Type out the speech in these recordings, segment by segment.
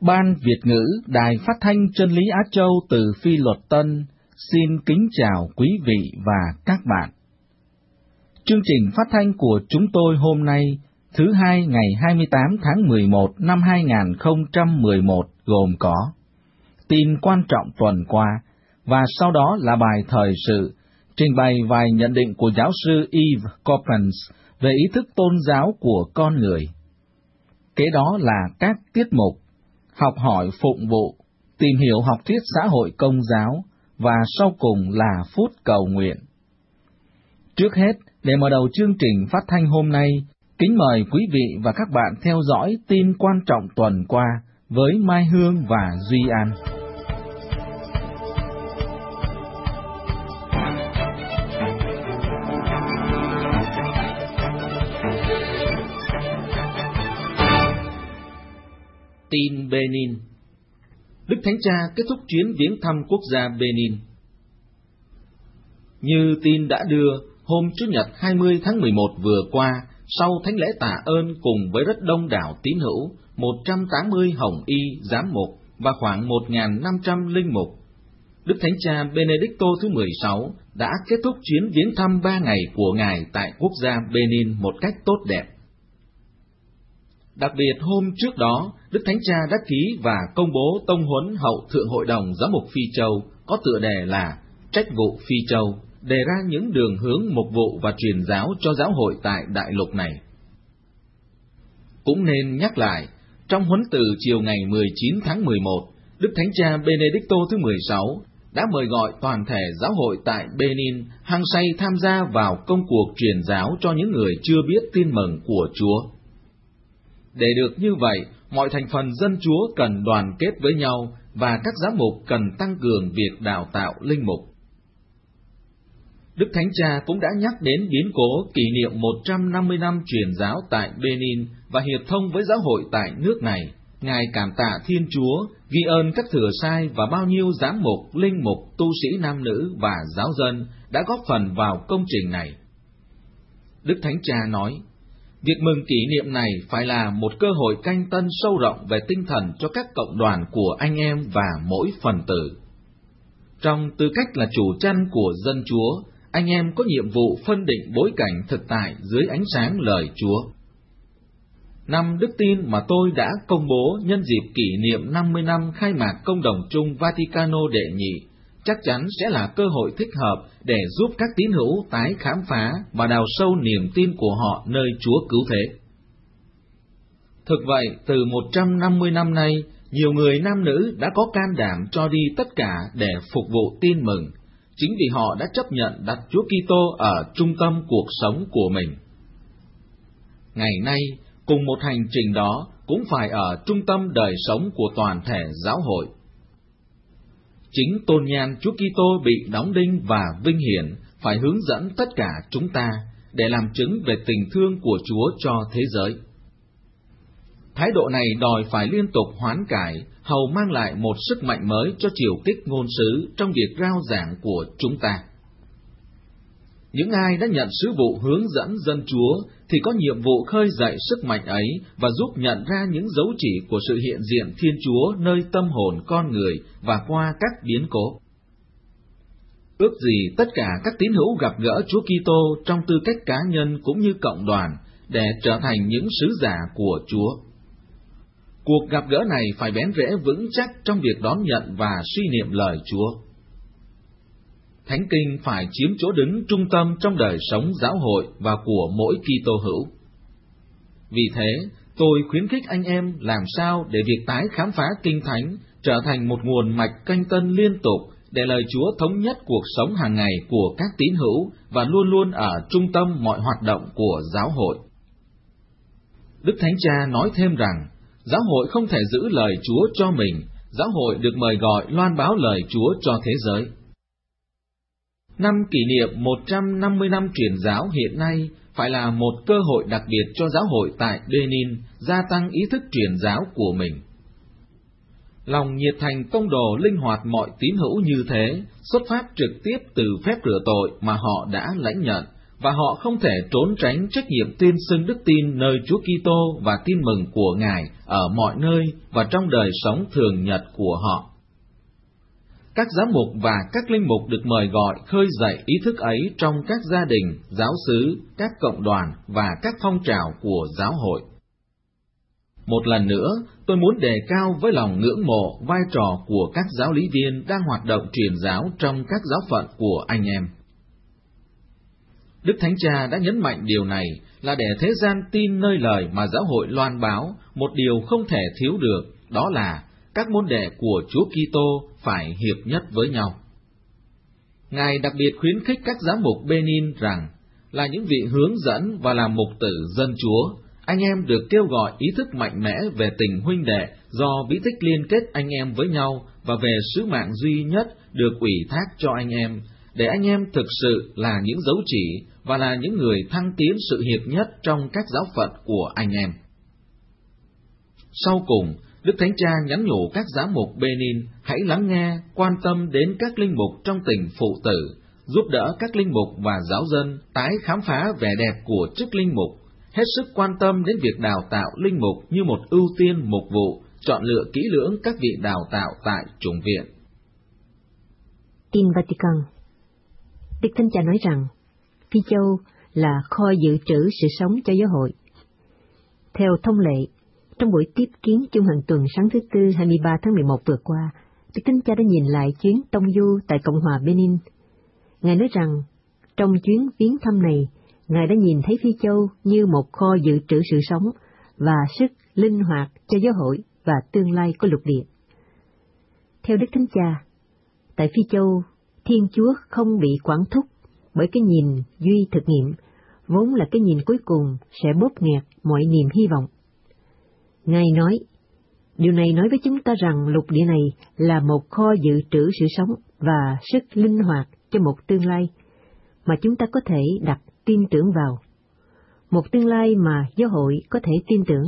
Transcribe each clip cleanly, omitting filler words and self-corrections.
Ban Việt ngữ Đài Phát thanh Chân lý Á Châu từ Phi Luật Tân xin kính chào quý vị và các bạn. Chương trình phát thanh của chúng tôi hôm nay, thứ Hai ngày 28 tháng 11 năm 2011 gồm có tin quan trọng tuần qua, và sau đó là bài thời sự, trình bày vài nhận định của giáo sư Yves Coppens về ý thức tôn giáo của con người. Kế đó là các tiết mục học hỏi phụng vụ, tìm hiểu học thuyết xã hội công giáo, và sau cùng là phút cầu nguyện. Trước hết, để mở đầu chương trình phát thanh hôm nay, kính mời quý vị và các bạn theo dõi tin quan trọng tuần qua với Mai Hương và Duy An. Tin Benin. Đức Thánh Cha kết thúc chuyến viếng thăm quốc gia Benin. Như tin đã đưa, hôm Chủ nhật 20 tháng 11 vừa qua, sau thánh lễ tạ ơn cùng với rất đông đảo tín hữu, 180 hồng y, giám mục và khoảng 1.500 linh mục, Đức Thánh Cha Benedicto thứ 16 đã kết thúc chuyến viếng thăm 3 ngày của Ngài tại quốc gia Benin một cách tốt đẹp. Đặc biệt hôm trước đó, Đức Thánh Cha đã ký và công bố tông huấn Hậu Thượng Hội đồng Giám mục Phi Châu có tựa đề là Trách vụ Phi Châu, đề ra những đường hướng mục vụ và truyền giáo cho giáo hội tại đại lục này. Cũng nên nhắc lại, trong huấn từ chiều ngày 19 tháng 11, Đức Thánh Cha Benedicto thứ 16 đã mời gọi toàn thể giáo hội tại Benin hăng say tham gia vào công cuộc truyền giáo cho những người chưa biết tin mừng của Chúa. Để được như vậy, mọi thành phần dân Chúa cần đoàn kết với nhau và các giám mục cần tăng cường việc đào tạo linh mục. Đức Thánh Cha cũng đã nhắc đến biến cố kỷ niệm 150 năm truyền giáo tại Benin và hiệp thông với giáo hội tại nước này. Ngài cảm tạ Thiên Chúa, ghi ơn các thừa sai và bao nhiêu giám mục, linh mục, tu sĩ nam nữ và giáo dân đã góp phần vào công trình này. Đức Thánh Cha nói, việc mừng kỷ niệm này phải là một cơ hội canh tân sâu rộng về tinh thần cho các cộng đoàn của anh em và mỗi phần tử. Trong tư cách là chủ chăn của dân Chúa, anh em có nhiệm vụ phân định bối cảnh thực tại dưới ánh sáng lời Chúa. Năm đức tin mà tôi đã công bố nhân dịp kỷ niệm 50 năm khai mạc Công đồng chung Vaticano đệ nhị chắc chắn sẽ là cơ hội thích hợp để giúp các tín hữu tái khám phá và đào sâu niềm tin của họ nơi Chúa cứu thế. Thực vậy, từ 150 năm nay, nhiều người nam nữ đã có can đảm cho đi tất cả để phục vụ tin mừng, chính vì họ đã chấp nhận đặt Chúa Kitô ở trung tâm cuộc sống của mình. Ngày nay, cùng một hành trình đó cũng phải ở trung tâm đời sống của toàn thể giáo hội. Chính tôn nhan Chúa Kitô bị đóng đinh và vinh hiển phải hướng dẫn tất cả chúng ta để làm chứng về tình thương của Chúa cho thế giới. Thái độ này đòi phải liên tục hoán cải, hầu mang lại một sức mạnh mới cho chiều kích ngôn sứ trong việc rao giảng của chúng ta. Những ai đã nhận sứ vụ hướng dẫn dân Chúa thì có nhiệm vụ khơi dậy sức mạnh ấy và giúp nhận ra những dấu chỉ của sự hiện diện Thiên Chúa nơi tâm hồn con người và qua các biến cố. Ước gì tất cả các tín hữu gặp gỡ Chúa Kitô trong tư cách cá nhân cũng như cộng đoàn để trở thành những sứ giả của Chúa. Cuộc gặp gỡ này phải bén rễ vững chắc trong việc đón nhận và suy niệm lời Chúa. Thánh Kinh phải chiếm chỗ đứng trung tâm trong đời sống giáo hội và của mỗi Kitô hữu. Vì thế, tôi khuyến khích anh em làm sao để việc tái khám phá Kinh Thánh trở thành một nguồn mạch canh tân liên tục để lời Chúa thống nhất cuộc sống hàng ngày của các tín hữu và luôn luôn ở trung tâm mọi hoạt động của giáo hội. Đức Thánh Cha nói thêm rằng, giáo hội không thể giữ lời Chúa cho mình, giáo hội được mời gọi loan báo lời Chúa cho thế giới. Năm kỷ niệm 150 năm truyền giáo hiện nay phải là một cơ hội đặc biệt cho giáo hội tại Benin gia tăng ý thức truyền giáo của mình. Lòng nhiệt thành tông đồ linh hoạt mọi tín hữu như thế, xuất phát trực tiếp từ phép rửa tội mà họ đã lãnh nhận, và họ không thể trốn tránh trách nhiệm tuyên xưng đức tin nơi Chúa Kitô và tin mừng của Ngài ở mọi nơi và trong đời sống thường nhật của họ. Các giám mục và các linh mục được mời gọi khơi dậy ý thức ấy trong các gia đình, giáo xứ, các cộng đoàn và các phong trào của giáo hội. Một lần nữa, tôi muốn đề cao với lòng ngưỡng mộ vai trò của các giáo lý viên đang hoạt động truyền giáo trong các giáo phận của anh em. Đức Thánh Cha đã nhấn mạnh điều này là để thế gian tin nơi lời mà giáo hội loan báo, một điều không thể thiếu được, đó là các môn đệ của Chúa Kitô phải hiệp nhất với nhau. Ngài đặc biệt khuyến khích các giám mục Benin rằng, là những vị hướng dẫn và làm mục tử dân Chúa, anh em được kêu gọi ý thức mạnh mẽ về tình huynh đệ do bí tích liên kết anh em với nhau và về sứ mạng duy nhất được ủy thác cho anh em, để anh em thực sự là những dấu chỉ và là những người thăng tiến sự hiệp nhất trong các giáo phận của anh em. Sau cùng, Đức Thánh Cha nhắn nhủ các giám mục Benin hãy lắng nghe, quan tâm đến các linh mục trong tình phụ tử, giúp đỡ các linh mục và giáo dân tái khám phá vẻ đẹp của chức linh mục, hết sức quan tâm đến việc đào tạo linh mục như một ưu tiên mục vụ, chọn lựa kỹ lưỡng các vị đào tạo tại chủng viện. Tin Vatican. Đức Thánh Cha nói rằng, Phi Châu là kho dự trữ sự sống cho giáo hội. Theo thông lệ, trong buổi tiếp kiến chung hàng tuần sáng thứ Tư 23 tháng 11 vừa qua, Đức Thánh Cha đã nhìn lại chuyến tông du tại Cộng hòa Benin. Ngài nói rằng, trong chuyến viếng thăm này, Ngài đã nhìn thấy Phi Châu như một kho dự trữ sự sống và sức linh hoạt cho giáo hội và tương lai của lục địa. Theo Đức Thánh Cha, tại Phi Châu, Thiên Chúa không bị quản thúc bởi cái nhìn duy thực nghiệm, vốn là cái nhìn cuối cùng sẽ bóp nghẹt mọi niềm hy vọng. Ngài nói, điều này nói với chúng ta rằng lục địa này là một kho dự trữ sự sống và sức linh hoạt cho một tương lai mà chúng ta có thể đặt tin tưởng vào, một tương lai mà giáo hội có thể tin tưởng.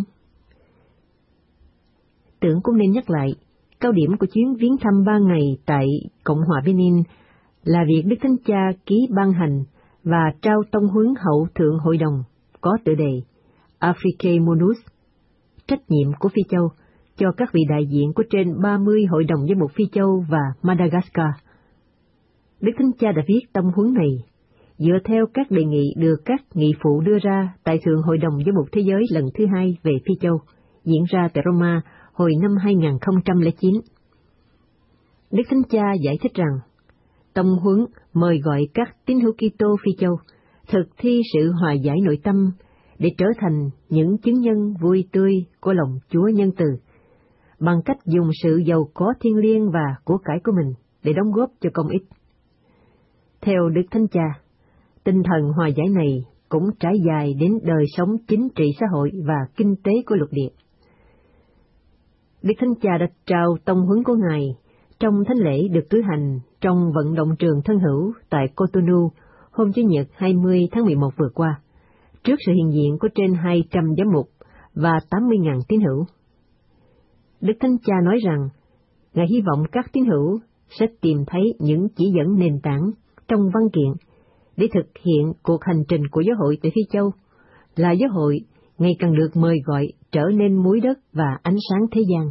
Tưởng cũng nên nhắc lại, cao điểm của chuyến viếng thăm 3 ngày tại Cộng hòa Benin là việc Đức Thánh Cha ký ban hành và trao tông huấn hậu thượng hội đồng có tựa đề Africae Munus, trách nhiệm của Phi Châu, cho các vị đại diện của trên 30 hội đồng giám mục Phi Châu và Madagascar. Đức Thánh Cha đã viết tông huấn này dựa theo các đề nghị được các nghị phụ đưa ra tại Thượng Hội đồng Giám mục Thế giới lần thứ 2 về Phi Châu, diễn ra tại Roma hồi năm 2009. Đức Thánh Cha giải thích rằng, tông huấn mời gọi các tín hữu Kitô Phi Châu thực thi sự hòa giải nội tâm để trở thành những chứng nhân vui tươi của lòng Chúa nhân từ, bằng cách dùng sự giàu có thiêng liêng và của cải của mình để đóng góp cho công ích. Theo Đức Thánh Cha, tinh thần hòa giải này cũng trải dài đến đời sống chính trị xã hội và kinh tế của lục địa. Đức Thánh Cha đã trao tông huấn của Ngài trong thánh lễ được cử hành trong vận động trường thân hữu tại Cotonou hôm Chủ nhật 20 tháng 11 vừa qua, trước sự hiện diện của trên 200 giám mục và 80.000 tín hữu. Đức Thánh Cha nói rằng, Ngài hy vọng các tín hữu sẽ tìm thấy những chỉ dẫn nền tảng trong văn kiện để thực hiện cuộc hành trình của giáo hội tại Phi Châu, là giáo hội ngày càng được mời gọi trở nên muối đất và ánh sáng thế gian.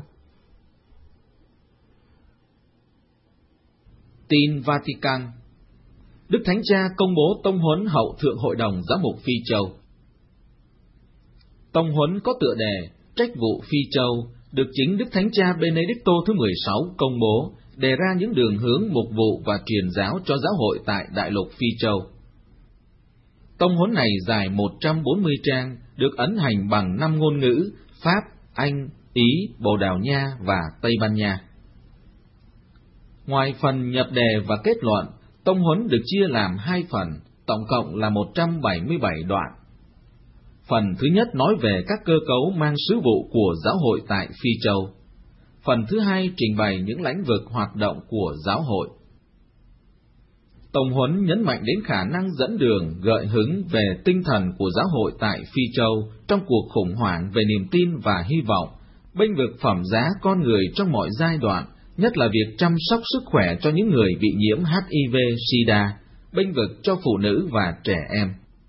Tin Vatican. Đức Thánh Cha công bố tông huấn hậu thượng hội đồng giám mục Phi Châu. Tông huấn có tựa đề Trách vụ Phi Châu được chính Đức Thánh Cha Benedicto thứ 16 công bố, đề ra những đường hướng mục vụ và truyền giáo cho giáo hội tại Đại lục Phi Châu. Tông huấn này dài 140 trang, được ấn hành bằng 5 ngôn ngữ: Pháp, Anh, Ý, Bồ Đào Nha và Tây Ban Nha. Ngoài phần nhập đề và kết luận, tông huấn được chia làm 2 phần, tổng cộng là 177 đoạn. Phần thứ nhất nói về các cơ cấu mang sứ vụ của giáo hội tại Phi Châu. Phần thứ hai trình bày những lĩnh vực hoạt động của giáo hội. Tông huấn nhấn mạnh đến khả năng dẫn đường, gợi hứng về tinh thần của giáo hội tại Phi Châu trong cuộc khủng hoảng về niềm tin và hy vọng, bênh vực phẩm giá con người trong mọi giai đoạn, nhất là việc chăm sóc sức khỏe cho những người bị nhiễm HIV/SIDA, bênh vực cho phụ nữ và trẻ em.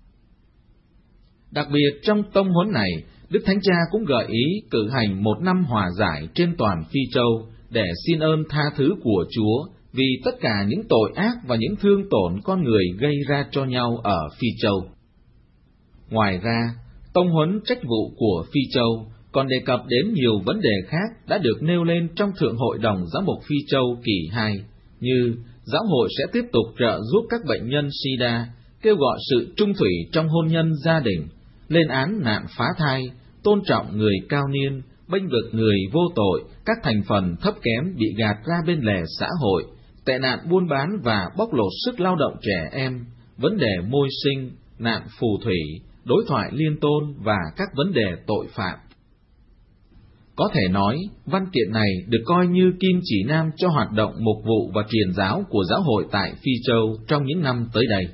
Đặc biệt trong tông huấn này, Đức Thánh Cha cũng gợi ý cử hành một năm hòa giải trên toàn Phi Châu để xin ơn tha thứ của Chúa vì tất cả những tội ác và những thương tổn con người gây ra cho nhau ở Phi Châu. Ngoài ra, tông huấn trách vụ của Phi Châu còn đề cập đến nhiều vấn đề khác đã được nêu lên trong Thượng Hội đồng Giám mục Phi Châu kỳ 2, như giáo hội sẽ tiếp tục trợ giúp các bệnh nhân SIDA, kêu gọi sự trung thủy trong hôn nhân gia đình, lên án nạn phá thai, tôn trọng người cao niên, bênh vực người vô tội, các thành phần thấp kém bị gạt ra bên lề xã hội, tệ nạn buôn bán và bóc lột sức lao động trẻ em, vấn đề môi sinh, nạn phù thủy, đối thoại liên tôn và các vấn đề tội phạm. Có thể nói, văn kiện này được coi như kim chỉ nam cho hoạt động mục vụ và truyền giáo của giáo hội tại Phi Châu trong những năm tới đây.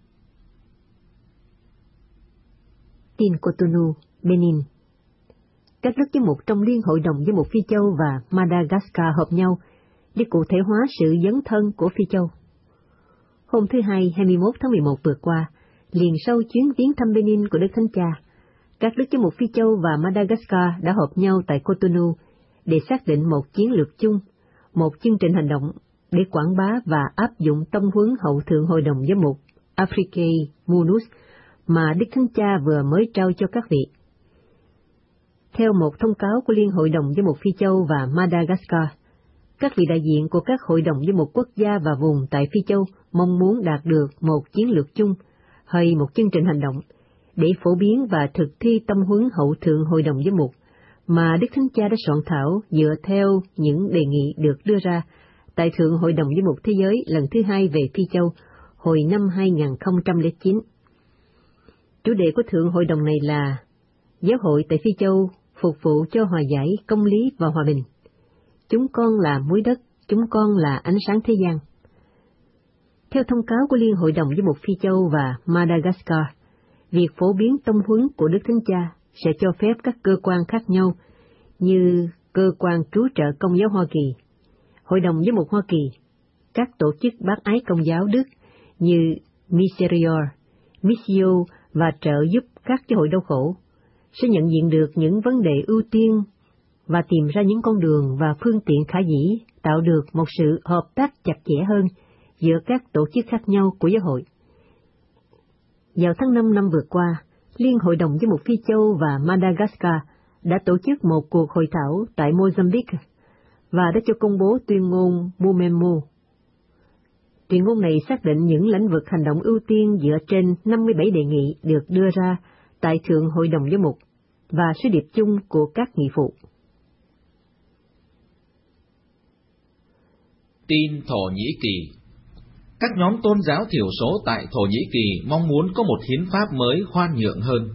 Tin Cotonou, Benin. Các đức giám mục trong Liên hội đồng giám mục Phi Châu và Madagascar họp nhau để cụ thể hóa sự dấn thân của Phi Châu. Hôm thứ Hai 21 tháng 11 vừa qua, liền sau chuyến viếng thăm Benin của Đức Thánh Cha, các đức giám mục Phi Châu và Madagascar đã họp nhau tại Cotonou để xác định một chiến lược chung, một chương trình hành động để quảng bá và áp dụng tông huấn hậu thượng hội đồng giám mục Africae Munus mà Đức Thánh Cha vừa mới trao cho các vị. Theo một thông cáo của Liên hội đồng giám mục Phi Châu và Madagascar, các vị đại diện của các hội đồng giám mục quốc gia và vùng tại Phi Châu mong muốn đạt được một chiến lược chung hay một chương trình hành động để phổ biến và thực thi tông huấn hậu thượng hội đồng giám mục mà Đức Thánh Cha đã soạn thảo dựa theo những đề nghị được đưa ra tại Thượng Hội đồng Giám mục Thế giới lần thứ 2 về Phi Châu hồi năm 2009. Chủ đề của Thượng Hội đồng này là Giáo hội tại Phi Châu phục vụ cho hòa giải, công lý và hòa bình. Chúng con là muối đất, chúng con là ánh sáng thế gian. Theo thông cáo của Liên hội đồng Giám mục Phi Châu và Madagascar, việc phổ biến tông huấn của Đức Thánh Cha sẽ cho phép các cơ quan khác nhau như Cơ quan Cứu trợ Công giáo Hoa Kỳ, Hội đồng Giám mục Hoa Kỳ, các tổ chức bác ái Công giáo Đức như Miserior, Missio và trợ giúp các giáo hội đau khổ, sẽ nhận diện được những vấn đề ưu tiên và tìm ra những con đường và phương tiện khả dĩ tạo được một sự hợp tác chặt chẽ hơn giữa các tổ chức khác nhau của giáo hội. Vào tháng 5 năm vừa qua, Liên hội đồng giám mục Phi Châu và Madagascar đã tổ chức một cuộc hội thảo tại Mozambique và đã cho công bố tuyên ngôn Mumemo. Tuyên ngôn này xác định những lĩnh vực hành động ưu tiên dựa trên 57 đề nghị được đưa ra tại Thượng Hội đồng Giám mục và sứ điệp chung của các nghị phụ. Tin Thổ Nhĩ Kỳ. Các nhóm tôn giáo thiểu số tại Thổ Nhĩ Kỳ mong muốn có một hiến pháp mới khoan nhượng hơn.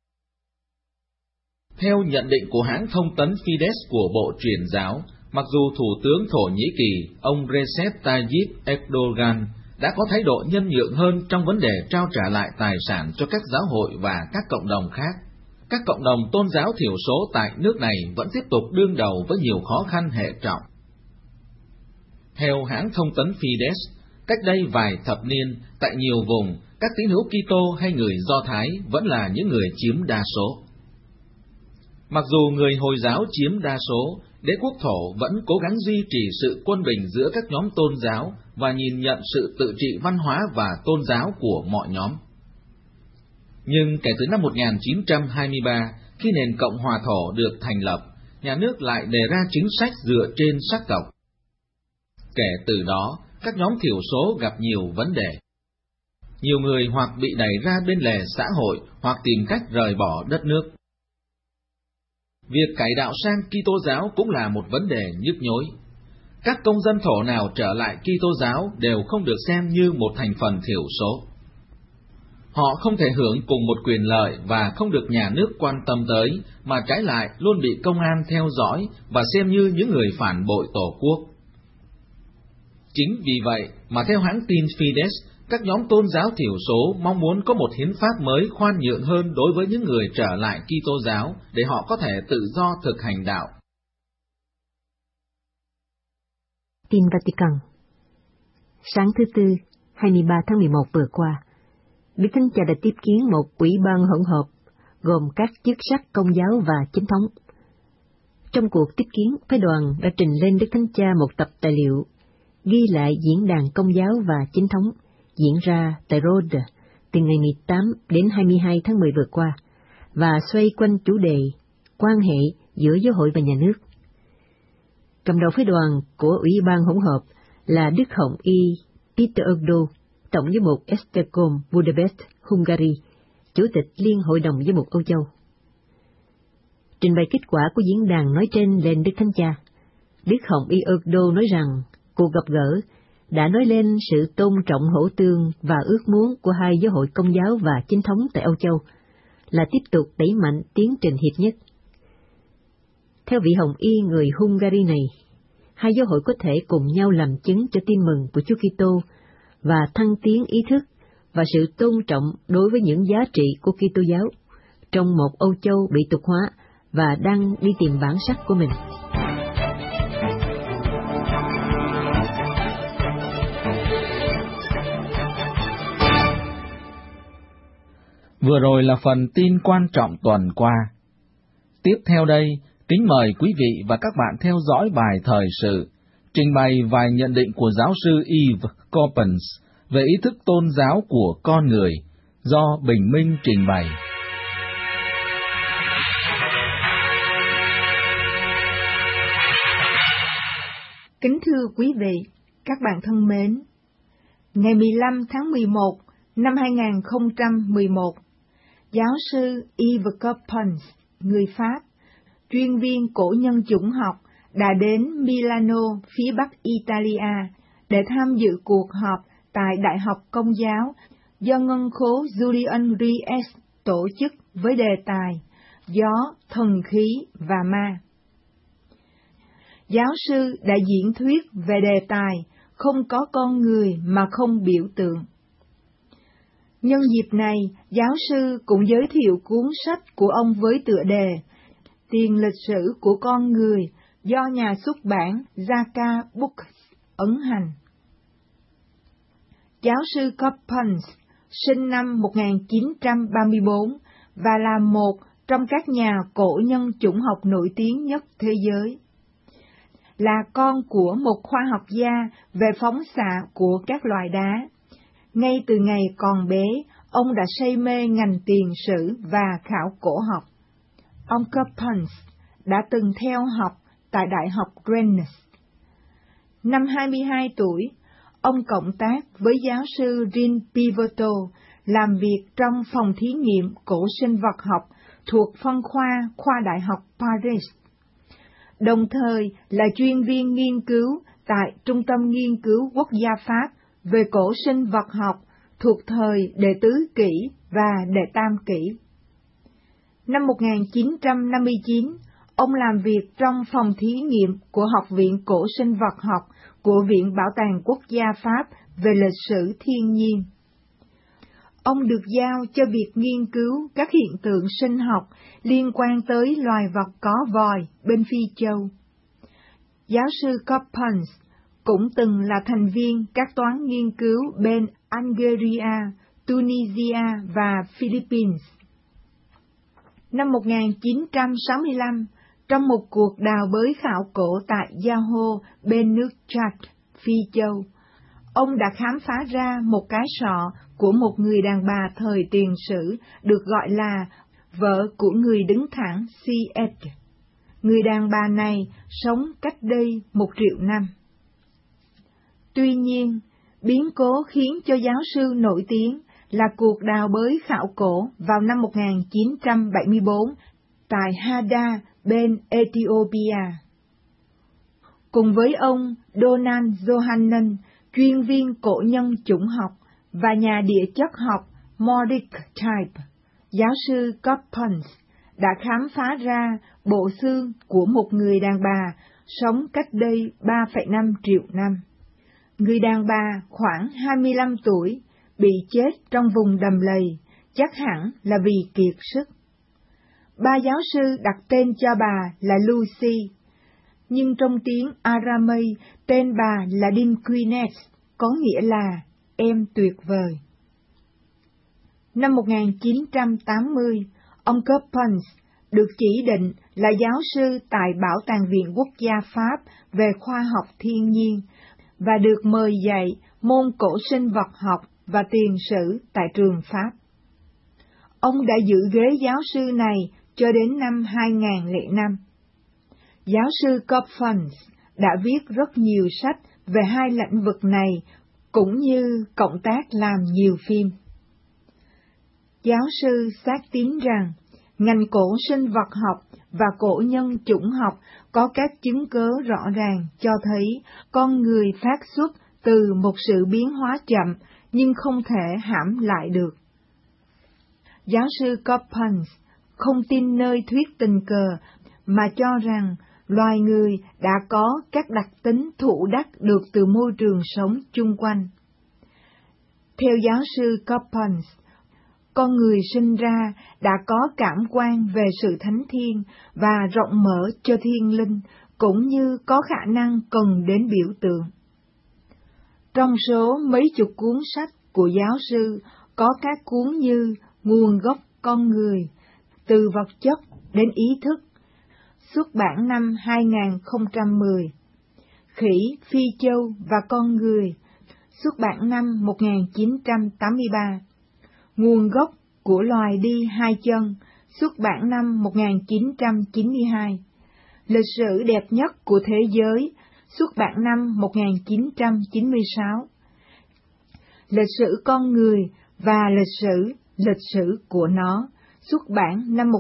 Theo nhận định của hãng thông tấn Fides của Bộ Truyền giáo, mặc dù Thủ tướng Thổ Nhĩ Kỳ, ông Recep Tayyip Erdogan, đã có thái độ nhân nhượng hơn trong vấn đề trao trả lại tài sản cho các giáo hội và các cộng đồng khác, các cộng đồng tôn giáo thiểu số tại nước này vẫn tiếp tục đương đầu với nhiều khó khăn hệ trọng. Theo hãng thông tấn Fides, cách đây vài thập niên, tại nhiều vùng, các tín hữu Kitô hay người Do Thái vẫn là những người chiếm đa số. Mặc dù người Hồi giáo chiếm đa số, Đế quốc Thổ vẫn cố gắng duy trì sự quân bình giữa các nhóm tôn giáo và nhìn nhận sự tự trị văn hóa và tôn giáo của mọi nhóm. Nhưng kể từ năm 1923, khi nền Cộng hòa Thổ được thành lập, nhà nước lại đề ra chính sách dựa trên sắc tộc. Kể từ đó, các nhóm thiểu số gặp nhiều vấn đề. Nhiều người hoặc bị đẩy ra bên lề xã hội hoặc tìm cách rời bỏ đất nước. Việc cải đạo sang Kitô giáo cũng là một vấn đề nhức nhối. Các công dân Thổ nào trở lại Kitô giáo đều không được xem như một thành phần thiểu số. Họ không thể hưởng cùng một quyền lợi và không được nhà nước quan tâm tới, mà trái lại luôn bị công an theo dõi và xem như những người phản bội Tổ quốc. Chính vì vậy mà theo hãng tin Fides, các nhóm tôn giáo thiểu số mong muốn có một hiến pháp mới khoan nhượng hơn đối với những người trở lại Kitô giáo để họ có thể tự do thực hành đạo. Tin Vatican. Sáng thứ Tư, 23 tháng 11 vừa qua, Đức Thánh Cha đã tiếp kiến một ủy ban hỗn hợp gồm các chức sắc công giáo và chính thống. Trong cuộc tiếp kiến, phái đoàn đã trình lên Đức Thánh Cha một tập tài liệu ghi lại diễn đàn công giáo và chính thống diễn ra tại Rhodes từ ngày 18 đến 22 tháng 10 vừa qua, và xoay quanh chủ đề quan hệ giữa giáo hội và nhà nước. Cầm đầu phái đoàn của Ủy ban hỗn hợp là Đức Hồng Y Peter Ogdo, Tổng giám mục Esztergom Budapest, Hungary, Chủ tịch Liên hội đồng giám mục Âu Châu. Trình bày kết quả của diễn đàn nói trên lên Đức Thánh Cha, Đức Hồng Y Ogdo nói rằng cuộc gặp gỡ đã nói lên sự tôn trọng hữu tương và ước muốn của hai giáo hội công giáo và chính thống tại Âu Châu là tiếp tục đẩy mạnh tiến trình hiệp nhất. Theo vị Hồng Y người Hungary này, hai giáo hội có thể cùng nhau làm chứng cho tin mừng của Chúa Kitô và thăng tiến ý thức và sự tôn trọng đối với những giá trị của Kitô giáo trong một Âu Châu bị tục hóa và đang đi tìm bản sắc của mình. Vừa rồi là phần tin quan trọng tuần qua. Tiếp theo đây, kính mời quý vị và các bạn theo dõi bài thời sự, trình bày vài nhận định của giáo sư Yves Coppens về ý thức tôn giáo của con người, do Bình Minh trình bày. Kính thưa quý vị, các bạn thân mến, ngày 15 tháng 11 năm 2011, giáo sư Yves Coppens, người Pháp, chuyên viên cổ nhân chủng học, đã đến Milano, phía bắc Italia, để tham dự cuộc họp tại Đại học Công giáo do ngân khố Julian Ries tổ chức với đề tài Gió, thần khí và ma. Giáo sư đã diễn thuyết về đề tài không có con người mà không biểu tượng. Nhân dịp này, giáo sư cũng giới thiệu cuốn sách của ông với tựa đề Tiền lịch sử của con người do nhà xuất bản Zaka Books ấn hành. Giáo sư Coppens sinh năm 1934 và là một trong các nhà cổ nhân chủng học nổi tiếng nhất thế giới. Là con của một khoa học gia về phóng xạ của các loài đá. Ngay từ ngày còn bé, ông đã say mê ngành tiền sử và khảo cổ học. Ông Coppens đã từng theo học tại Đại học Rennes. Năm 22 tuổi, ông cộng tác với giáo sư Jean Pivoto làm việc trong phòng thí nghiệm cổ sinh vật học thuộc phân khoa Đại học Paris. Đồng thời là chuyên viên nghiên cứu tại Trung tâm Nghiên cứu Quốc gia Pháp về cổ sinh vật học thuộc thời Đệ Tứ Kỷ và Đệ Tam Kỷ. Năm 1959, ông làm việc trong phòng thí nghiệm của Học viện Cổ sinh vật học của Viện Bảo tàng Quốc gia Pháp về lịch sử thiên nhiên. Ông được giao cho việc nghiên cứu các hiện tượng sinh học liên quan tới loài vật có vòi bên Phi Châu. Giáo sư Coppens cũng từng là thành viên các toán nghiên cứu bên Algeria, Tunisia và Philippines. Năm 1965, trong một cuộc đào bới khảo cổ tại Yahoo bên nước Chad, Phi Châu, ông đã khám phá ra một cái sọ của một người đàn bà thời tiền sử được gọi là vợ của người đứng thẳng C.S. Người đàn bà này sống cách đây 1 triệu năm. Tuy nhiên, biến cố khiến cho giáo sư nổi tiếng là cuộc đào bới khảo cổ vào năm 1974 tại Hada bên Ethiopia. Cùng với ông Donald Johannan, chuyên viên cổ nhân chủng học và nhà địa chất học Mordecai Type, giáo sư Coppens đã khám phá ra bộ xương của một người đàn bà sống cách đây 3,5 triệu năm. Người đàn bà khoảng 25 tuổi, bị chết trong vùng đầm lầy, chắc hẳn là vì kiệt sức. Ba giáo sư đặt tên cho bà là Lucy, nhưng trong tiếng Aramaic tên bà là Dinquines, có nghĩa là em tuyệt vời. Năm 1980, Ông Coppens được chỉ định là giáo sư tại Bảo tàng Viện Quốc gia Pháp về khoa học thiên nhiên và được mời dạy môn cổ sinh vật học và tiền sử tại trường Pháp. Ông đã giữ ghế giáo sư này cho đến năm 2005. Giáo sư Coppens đã viết rất nhiều sách về hai lĩnh vực này, cũng như cộng tác làm nhiều phim. Giáo sư xác tín rằng ngành cổ sinh vật học và cổ nhân chủng học có các chứng cớ rõ ràng cho thấy con người phát xuất từ một sự biến hóa chậm nhưng không thể hãm lại được. Giáo sư Coppens không tin nơi thuyết tình cờ mà cho rằng loài người đã có các đặc tính thụ đắc được từ môi trường sống chung quanh. Theo giáo sư Coppens, con người sinh ra đã có cảm quan về sự thánh thiêng và rộng mở cho thiên linh, cũng như có khả năng cần đến biểu tượng. Trong số mấy chục cuốn sách của giáo sư có các cuốn như Nguồn gốc con người, Từ vật chất đến ý thức, xuất bản năm 2010, Khỉ, Phi châu và con người, xuất bản năm 1983, Nguồn gốc của loài đi hai chân, xuất bản năm 1992, Lịch sử đẹp nhất của thế giới, xuất bản năm 1996, Lịch sử con người và lịch sử của nó, xuất bản năm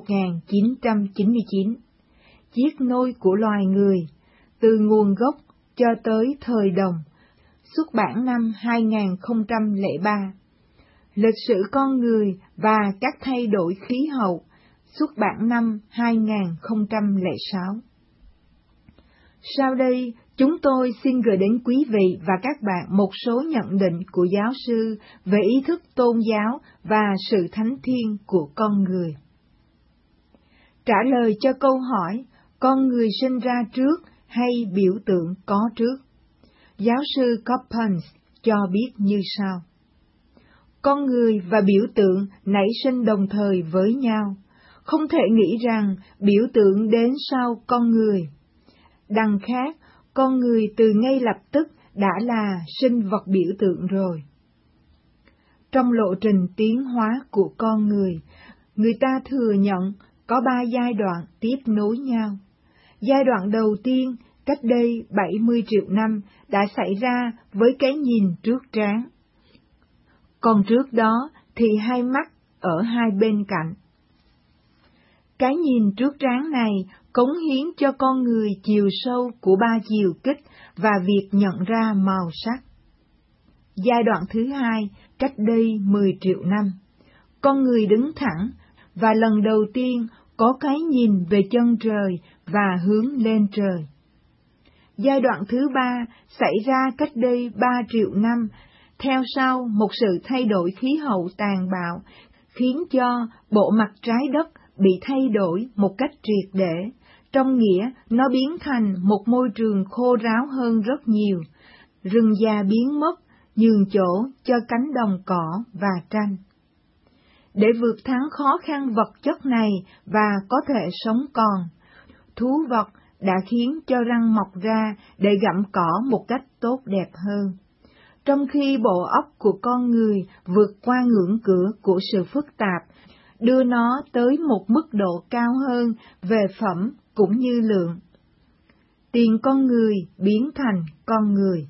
1999, Chiếc nôi của loài người, từ nguồn gốc cho tới thời đồng, xuất bản năm 2003, Lịch sử con người và các thay đổi khí hậu, xuất bản năm 2006. Sau đây, chúng tôi xin gửi đến quý vị và các bạn một số nhận định của giáo sư về ý thức tôn giáo và sự thánh thiêng của con người. Trả lời cho câu hỏi, con người sinh ra trước hay biểu tượng có trước? Giáo sư Coppens cho biết như sau. Con người và biểu tượng nảy sinh đồng thời với nhau, không thể nghĩ rằng biểu tượng đến sau con người. Đằng khác, con người từ ngay lập tức đã là sinh vật biểu tượng rồi. Trong lộ trình tiến hóa của con người ta thừa nhận có 3 giai đoạn tiếp nối nhau. Giai đoạn đầu tiên, cách đây 70 triệu năm, đã xảy ra với cái nhìn trước trán. Còn trước đó thì hai mắt ở hai bên cạnh. Cái nhìn trước trán này cống hiến cho con người chiều sâu của 3 chiều kích và việc nhận ra màu sắc. Giai đoạn thứ hai, cách đây 10 triệu năm, con người đứng thẳng và lần đầu tiên có cái nhìn về chân trời và hướng lên trời. Giai đoạn thứ ba xảy ra cách đây 3 triệu năm, theo sau một sự thay đổi khí hậu tàn bạo, khiến cho bộ mặt trái đất bị thay đổi một cách triệt để, trong nghĩa nó biến thành một môi trường khô ráo hơn rất nhiều, rừng già biến mất, nhường chỗ cho cánh đồng cỏ và tranh. Để vượt thắng khó khăn vật chất này và có thể sống còn, thú vật đã khiến cho răng mọc ra để gặm cỏ một cách tốt đẹp hơn, trong khi bộ óc của con người vượt qua ngưỡng cửa của sự phức tạp, đưa nó tới một mức độ cao hơn về phẩm cũng như lượng. Tiền con người biến thành con người.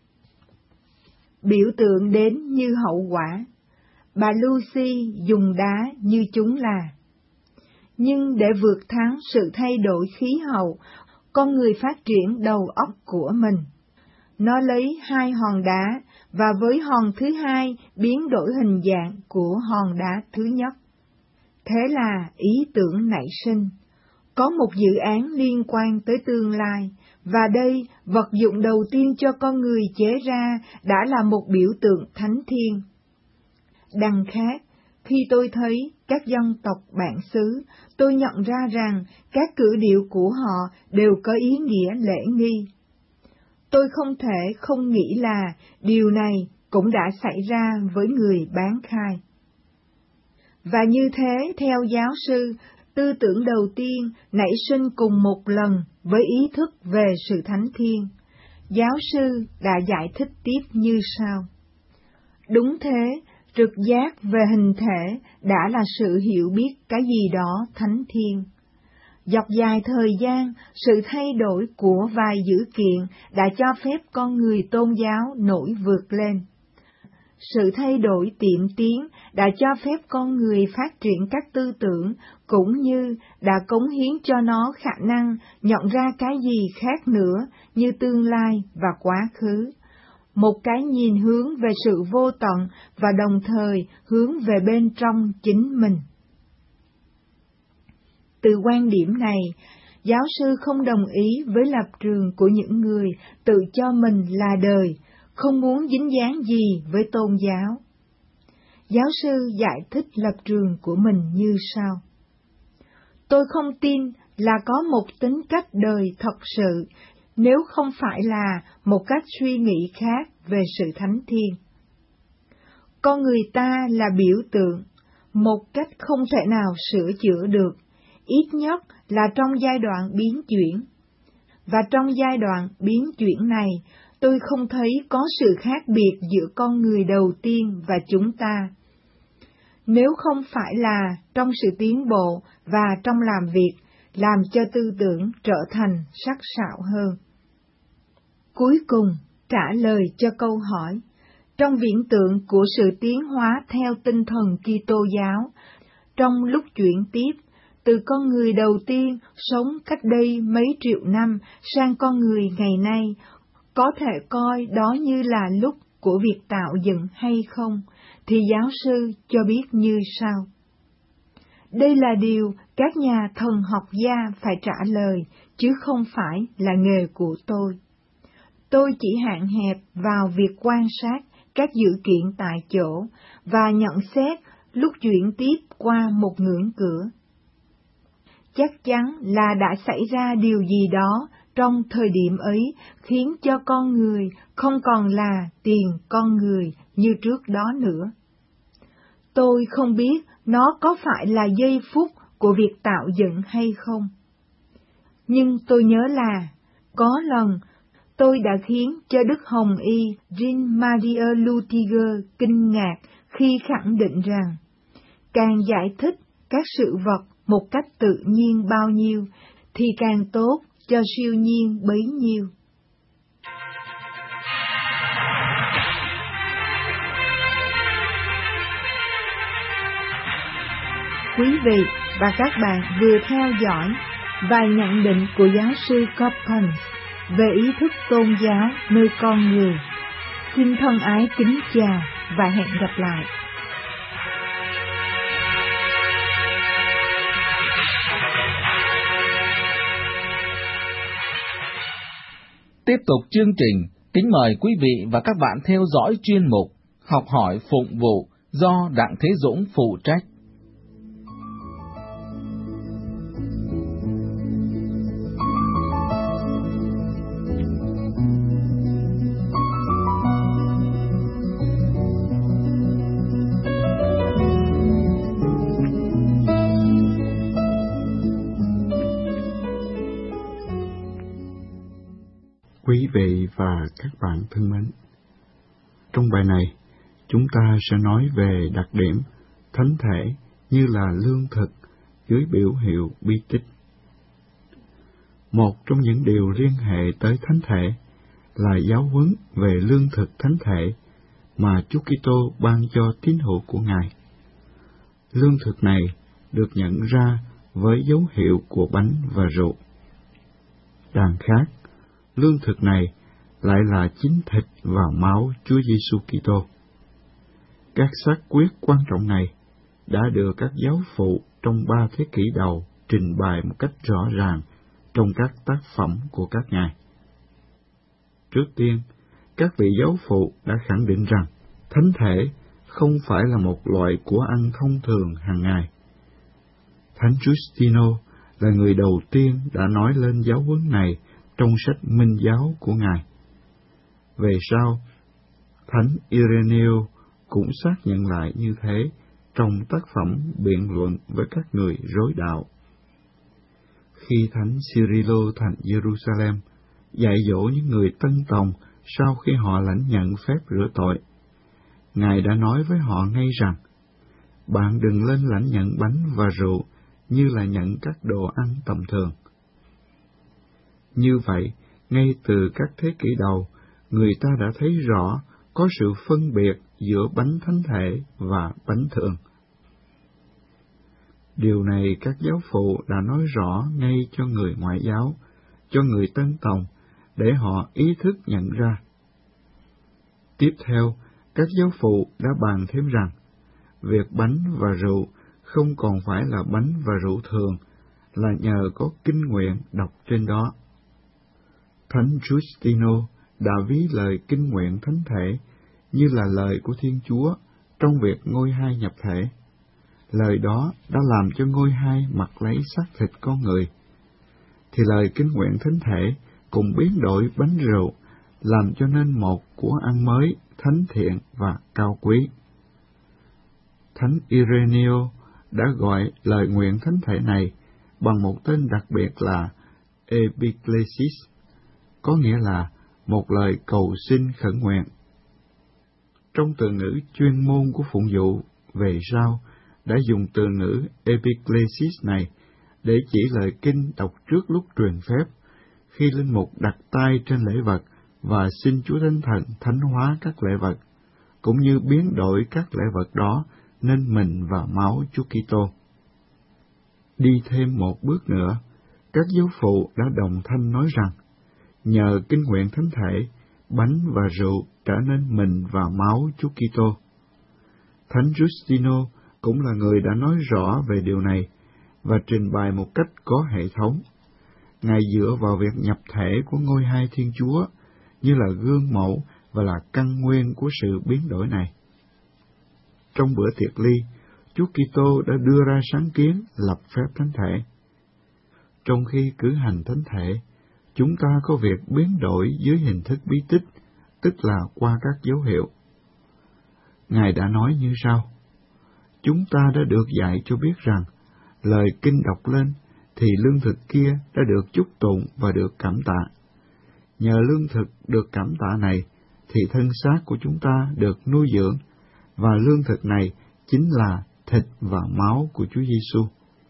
Biểu tượng đến như hậu quả. Bà Lucy dùng đá như chúng là. Nhưng để vượt thắng sự thay đổi khí hậu, con người phát triển đầu óc của mình. Nó lấy 2 hòn đá và với hòn thứ hai biến đổi hình dạng của hòn đá thứ nhất. Thế là ý tưởng nảy sinh. Có một dự án liên quan tới tương lai, và đây vật dụng đầu tiên cho con người chế ra đã là một biểu tượng thánh thiêng. Đằng khác, khi tôi thấy các dân tộc bản xứ, tôi nhận ra rằng các cử điệu của họ đều có ý nghĩa lễ nghi. Tôi không thể không nghĩ là điều này cũng đã xảy ra với người bán khai. Và như thế, theo giáo sư, tư tưởng đầu tiên nảy sinh cùng một lần với ý thức về sự thánh thiêng. Giáo sư đã giải thích tiếp như sau. Đúng thế, trực giác về hình thể đã là sự hiểu biết cái gì đó thánh thiêng. Dọc dài thời gian, sự thay đổi của vài dữ kiện đã cho phép con người tôn giáo nổi vượt lên. Sự thay đổi tiệm tiến đã cho phép con người phát triển các tư tưởng, cũng như đã cống hiến cho nó khả năng nhận ra cái gì khác nữa như tương lai và quá khứ. Một cái nhìn hướng về sự vô tận và đồng thời hướng về bên trong chính mình. Từ quan điểm này, giáo sư không đồng ý với lập trường của những người tự cho mình là đời, không muốn dính dáng gì với tôn giáo. Giáo sư giải thích lập trường của mình như sau. Tôi không tin là có một tính cách đời thật sự, nếu không phải là một cách suy nghĩ khác về sự thánh thiêng. Con người ta là biểu tượng, một cách không thể nào sửa chữa được, ít nhất là trong giai đoạn biến chuyển. Và trong giai đoạn biến chuyển này, tôi không thấy có sự khác biệt giữa con người đầu tiên và chúng ta. Nếu không phải là trong sự tiến bộ và trong làm việc, làm cho tư tưởng trở thành sắc sảo hơn. Cuối cùng, trả lời cho câu hỏi, trong viễn tượng của sự tiến hóa theo tinh thần Kitô giáo, trong lúc chuyển tiếp, từ con người đầu tiên sống cách đây mấy triệu năm sang con người ngày nay, có thể coi đó như là lúc của việc tạo dựng hay không, thì giáo sư cho biết như sau. Đây là điều các nhà thần học gia phải trả lời, chứ không phải là nghề của tôi. Tôi chỉ hạn hẹp vào việc quan sát các dữ kiện tại chỗ và nhận xét lúc chuyển tiếp qua một ngưỡng cửa. Chắc chắn là đã xảy ra điều gì đó trong thời điểm ấy khiến cho con người không còn là tiền con người như trước đó nữa. Tôi không biết nó có phải là giây phút của việc tạo dựng hay không. Nhưng tôi nhớ là, có lần, tôi đã khiến cho Đức Hồng Y Jean-Marie Luthier kinh ngạc khi khẳng định rằng, càng giải thích các sự vật một cách tự nhiên bao nhiêu, thì càng tốt cho siêu nhiên bấy nhiêu. Quý vị và các bạn vừa theo dõi vài nhận định của giáo sư Coppens về ý thức tôn giáo nơi con người. Xin thân ái kính chào và hẹn gặp lại. Tiếp tục chương trình, kính mời quý vị và các bạn theo dõi chuyên mục Học hỏi phụng vụ do Đặng Thế Dũng phụ trách. Quý vị và các bạn thân mến, trong bài này, chúng ta sẽ nói về đặc điểm thánh thể như là lương thực dưới biểu hiệu bi tích. Một trong những điều liên hệ tới thánh thể là giáo huấn về lương thực thánh thể mà Chúa Kitô ban cho tín hữu của Ngài. Lương thực này được nhận ra với dấu hiệu của bánh và rượu. Đằng khác, lương thực này lại là chính thịt và máu Chúa Giêsu Kitô. Các xác quyết quan trọng này đã được các giáo phụ trong 3 thế kỷ đầu trình bày một cách rõ ràng trong các tác phẩm của các ngài. Trước tiên, các vị giáo phụ đã khẳng định rằng thánh thể không phải là một loại của ăn thông thường hàng ngày. Thánh Giustino là người đầu tiên đã nói lên giáo huấn này trong sách Minh Giáo của Ngài. Về sau, Thánh Ireneo cũng xác nhận lại như thế trong tác phẩm biện luận với các người rối đạo. Khi Thánh Cyrilo thành Jerusalem dạy dỗ những người tân tòng sau khi họ lãnh nhận phép rửa tội, Ngài đã nói với họ ngay rằng, bạn đừng lên lãnh nhận bánh và rượu như là nhận các đồ ăn tầm thường. Như vậy, ngay từ các thế kỷ đầu, người ta đã thấy rõ có sự phân biệt giữa bánh thánh thể và bánh thường. Điều này các giáo phụ đã nói rõ ngay cho người ngoại giáo, cho người tân tòng, để họ ý thức nhận ra. Tiếp theo, các giáo phụ đã bàn thêm rằng, việc bánh và rượu không còn phải là bánh và rượu thường, là nhờ có kinh nguyện đọc trên đó. Thánh Justino đã ví lời kinh nguyện thánh thể như là lời của Thiên Chúa trong việc ngôi hai nhập thể. Lời đó đã làm cho ngôi hai mặc lấy xác thịt con người, thì lời kinh nguyện thánh thể cũng biến đổi bánh rượu, làm cho nên một của ăn mới, thánh thiện và cao quý. Thánh Ireneo đã gọi lời nguyện thánh thể này bằng một tên đặc biệt là Epiclesis, có nghĩa là một lời cầu xin khẩn nguyện. Trong từ ngữ chuyên môn của phụng vụ về sau đã dùng từ ngữ Epiclesis này để chỉ lời kinh đọc trước lúc truyền phép, khi linh mục đặt tay trên lễ vật và xin Chúa Thánh Thần thánh hóa các lễ vật, cũng như biến đổi các lễ vật đó nên mình và máu Chúa Kitô. Đi thêm một bước nữa, các giáo phụ đã đồng thanh nói rằng, nhờ kinh nguyện thánh thể, bánh và rượu trở nên mình và máu Chúa Kitô. Thánh Justino cũng là người đã nói rõ về điều này và trình bày một cách có hệ thống. Ngài dựa vào việc nhập thể của ngôi hai Thiên Chúa như là gương mẫu và là căn nguyên của sự biến đổi này. Trong bữa tiệc ly, Chúa Kitô đã đưa ra sáng kiến lập phép thánh thể. Trong khi cử hành thánh thể, chúng ta có việc biến đổi dưới hình thức bí tích, tức là qua các dấu hiệu. Ngài đã nói như sau: chúng ta đã được dạy cho biết rằng, lời kinh đọc lên thì lương thực kia đã được chúc tụng và được cảm tạ. Nhờ lương thực được cảm tạ này, thì thân xác của chúng ta được nuôi dưỡng, và lương thực này chính là thịt và máu của Chúa Giêsu.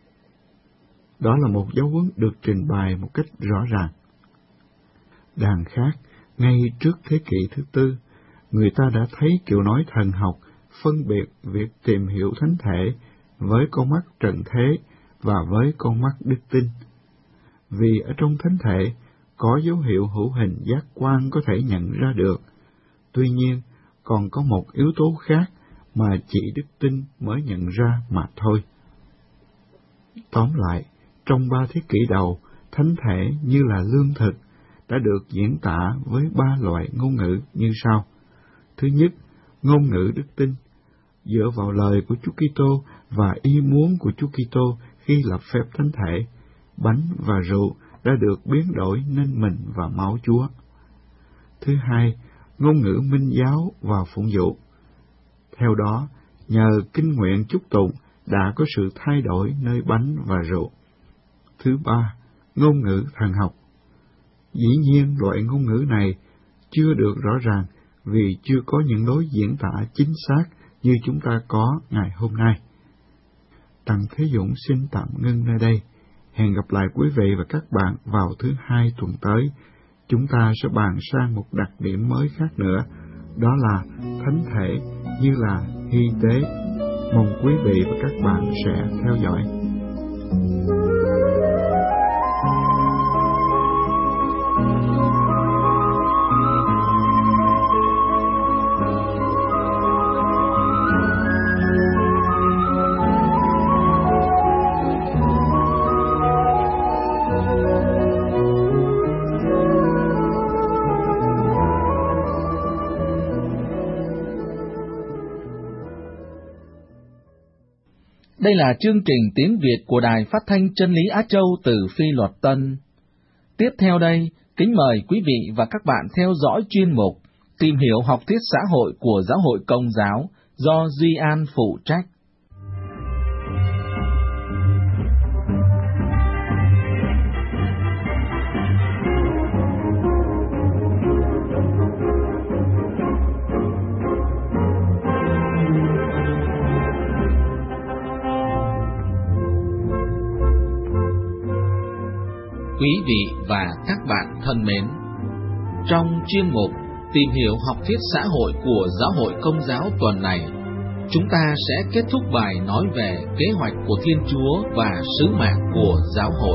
Đó là một giáo huấn được trình bày một cách rõ ràng. Đằng khác, ngay trước thế kỷ thứ tư, người ta đã thấy kiểu nói thần học phân biệt việc tìm hiểu thánh thể với con mắt trần thế và với con mắt đức tin. Vì ở trong thánh thể có dấu hiệu hữu hình giác quan có thể nhận ra được, tuy nhiên còn có một yếu tố khác mà chỉ đức tin mới nhận ra mà thôi. Tóm lại, trong 3 thế kỷ đầu, thánh thể như là lương thực đã được diễn tả với 3 loại ngôn ngữ như sau. Thứ nhất, ngôn ngữ đức tin, dựa vào lời của Chúa Kitô và ý muốn của Chúa Kitô khi lập phép thánh thể, bánh và rượu đã được biến đổi nên mình và máu Chúa. Thứ hai, ngôn ngữ minh giáo và phụng vụ. Theo đó, nhờ kinh nguyện chúc tụng đã có sự thay đổi nơi bánh và rượu. Thứ ba, ngôn ngữ thần học. Dĩ nhiên loại ngôn ngữ này chưa được rõ ràng vì chưa có những lối diễn tả chính xác như chúng ta có ngày hôm nay. Tăng Thế Dũng xin tạm ngưng nơi đây. Hẹn gặp lại quý vị và các bạn vào thứ Hai tuần tới. Chúng ta sẽ bàn sang một đặc điểm mới khác nữa, đó là thánh thể như là hy tế. Mong quý vị và các bạn sẽ theo dõi. Đây là chương trình tiếng Việt của Đài Phát thanh Chân lý Á Châu từ Phi Luật Tân. Tiếp theo đây, kính mời quý vị và các bạn theo dõi chuyên mục Tìm hiểu học thuyết xã hội của Giáo hội Công giáo do Duy An phụ trách. Quý vị và các bạn thân mến, trong chuyên mục Tìm hiểu học thuyết xã hội của Giáo hội Công giáo tuần này, chúng ta sẽ kết thúc bài nói về kế hoạch của Thiên Chúa và sứ mạng của giáo hội.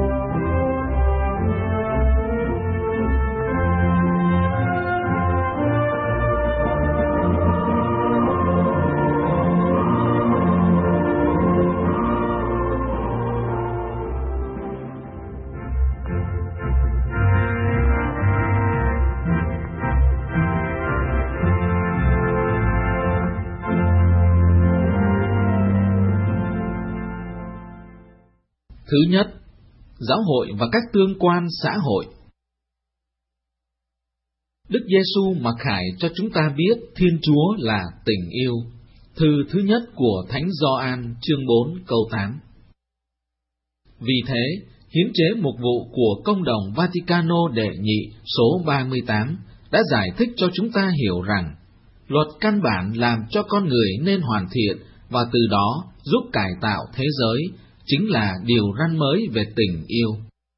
Thứ nhất, giáo hội và các tương quan xã hội. Đức Giêsu mặc khải cho chúng ta biết Thiên Chúa là tình yêu. Thư thứ nhất của Thánh Gioan chương 4 câu 8. Vì thế, hiến chế mục vụ của Công đồng Vaticano đệ nhị số 38 đã giải thích cho chúng ta hiểu rằng luật căn bản làm cho con người nên hoàn thiện và từ đó giúp cải tạo thế giới chính là điều răn mới về tình yêu.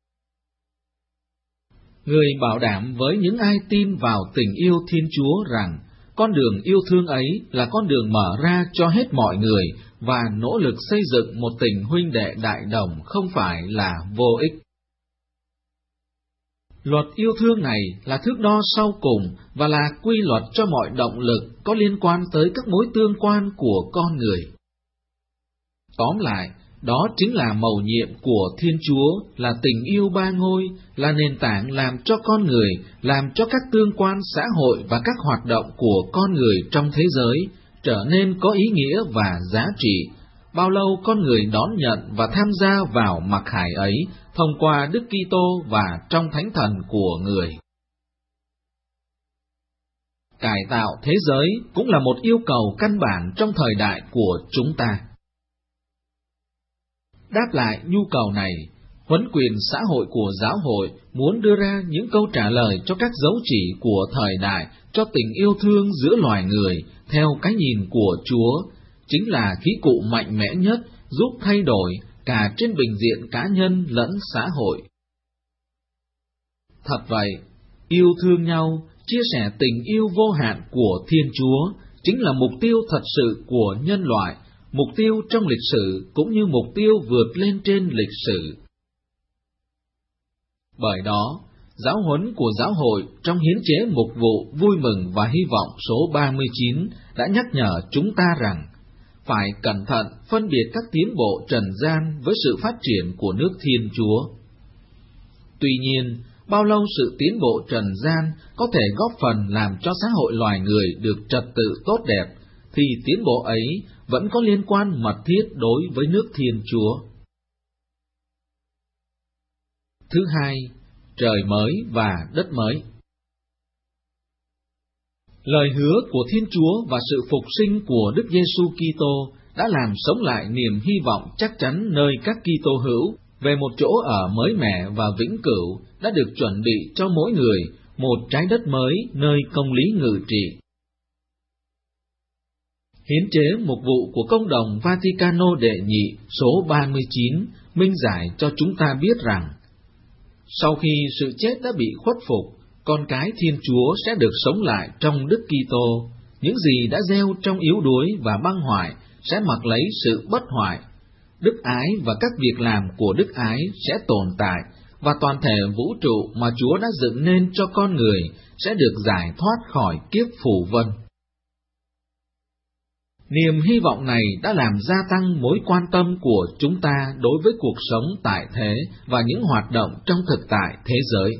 Người bảo đảm với những ai tin vào tình yêu Thiên Chúa rằng con đường yêu thương ấy là con đường mở ra cho hết mọi người và nỗ lực xây dựng một tình huynh đệ đại đồng không phải là vô ích. Luật yêu thương này là thước đo sau cùng và là quy luật cho mọi động lực có liên quan tới các mối tương quan của con người. Tóm lại, đó chính là mầu nhiệm của Thiên Chúa, là tình yêu ba ngôi, là nền tảng làm cho con người, làm cho các tương quan xã hội và các hoạt động của con người trong thế giới trở nên có ý nghĩa và giá trị, bao lâu con người đón nhận và tham gia vào mặc khải ấy thông qua Đức Kitô và trong Thánh Thần của người. Cải tạo thế giới cũng là một yêu cầu căn bản trong thời đại của chúng ta. Đáp lại nhu cầu này, huấn quyền xã hội của giáo hội muốn đưa ra những câu trả lời cho các dấu chỉ của thời đại cho tình yêu thương giữa loài người theo cái nhìn của Chúa, chính là khí cụ mạnh mẽ nhất giúp thay đổi cả trên bình diện cá nhân lẫn xã hội. Thật vậy, yêu thương nhau, chia sẻ tình yêu vô hạn của Thiên Chúa chính là mục tiêu thật sự của nhân loại, mục tiêu trong lịch sử cũng như mục tiêu vượt lên trên lịch sử. Bởi đó, giáo huấn của giáo hội trong hiến chế mục vụ vui mừng và hy vọng số 39 đã nhắc nhở chúng ta rằng phải cẩn thận phân biệt các tiến bộ trần gian với sự phát triển của nước Thiên Chúa. Tuy nhiên, bao lâu sự tiến bộ trần gian có thể góp phần làm cho xã hội loài người được trật tự tốt đẹp, thì tiến bộ ấy vẫn có liên quan mật thiết đối với nước Thiên Chúa. Thứ hai, trời mới và đất mới. Lời hứa của Thiên Chúa và sự phục sinh của Đức Giêsu Kitô đã làm sống lại niềm hy vọng chắc chắn nơi các Kitô hữu về một chỗ ở mới mẻ và vĩnh cửu đã được chuẩn bị cho mỗi người, một trái đất mới nơi công lý ngự trị. Hiến chế mục vụ của Công đồng Vaticano đệ nhị số 39 minh giải cho chúng ta biết rằng, sau khi sự chết đã bị khuất phục, con cái Thiên Chúa sẽ được sống lại trong Đức Kitô. Những gì đã gieo trong yếu đuối và băng hoại sẽ mặc lấy sự bất hoại. Đức ái và các việc làm của đức ái sẽ tồn tại, và toàn thể vũ trụ mà Chúa đã dựng nên cho con người sẽ được giải thoát khỏi kiếp phù vân. Niềm hy vọng này đã làm gia tăng mối quan tâm của chúng ta đối với cuộc sống tại thế và những hoạt động trong thực tại thế giới.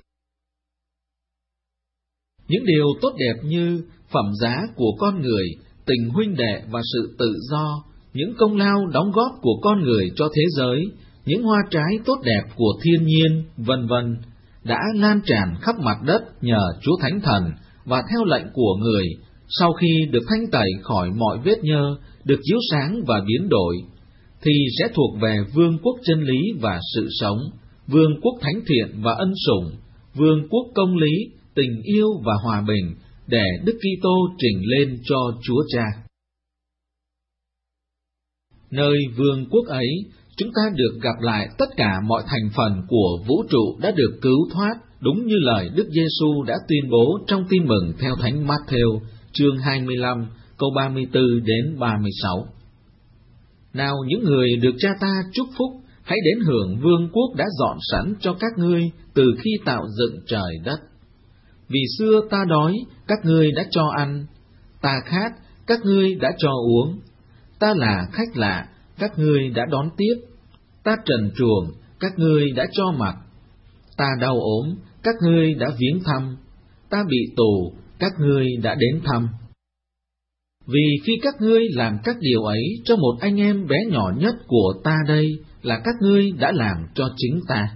Những điều tốt đẹp như phẩm giá của con người, tình huynh đệ và sự tự do, những công lao đóng góp của con người cho thế giới, những hoa trái tốt đẹp của thiên nhiên, vân vân, đã lan tràn khắp mặt đất nhờ Chúa Thánh Thần và theo lệnh của người, sau khi được thanh tẩy khỏi mọi vết nhơ, được chiếu sáng và biến đổi, thì sẽ thuộc về vương quốc chân lý và sự sống, vương quốc thánh thiện và ân sủng, vương quốc công lý, tình yêu và hòa bình, để Đức Kitô trình lên cho Chúa Cha. Nơi vương quốc ấy, chúng ta được gặp lại tất cả mọi thành phần của vũ trụ đã được cứu thoát, đúng như lời Đức Giêsu đã tuyên bố trong Tin mừng theo Thánh Matthew, chương 25, câu 34 đến 36. Nào những người được Cha ta chúc phúc, hãy đến hưởng vương quốc đã dọn sẵn cho các ngươi từ khi tạo dựng trời đất. Vì xưa ta đói, các ngươi đã cho ăn, ta khát, các ngươi đã cho uống, ta là khách lạ, các ngươi đã đón tiếp, ta trần truồng, các ngươi đã cho mặc, ta đau ốm, các ngươi đã viếng thăm, ta bị tù, các ngươi đã đến thăm. Vì khi các ngươi làm các điều ấy cho một anh em bé nhỏ nhất của ta đây, là các ngươi đã làm cho chính ta.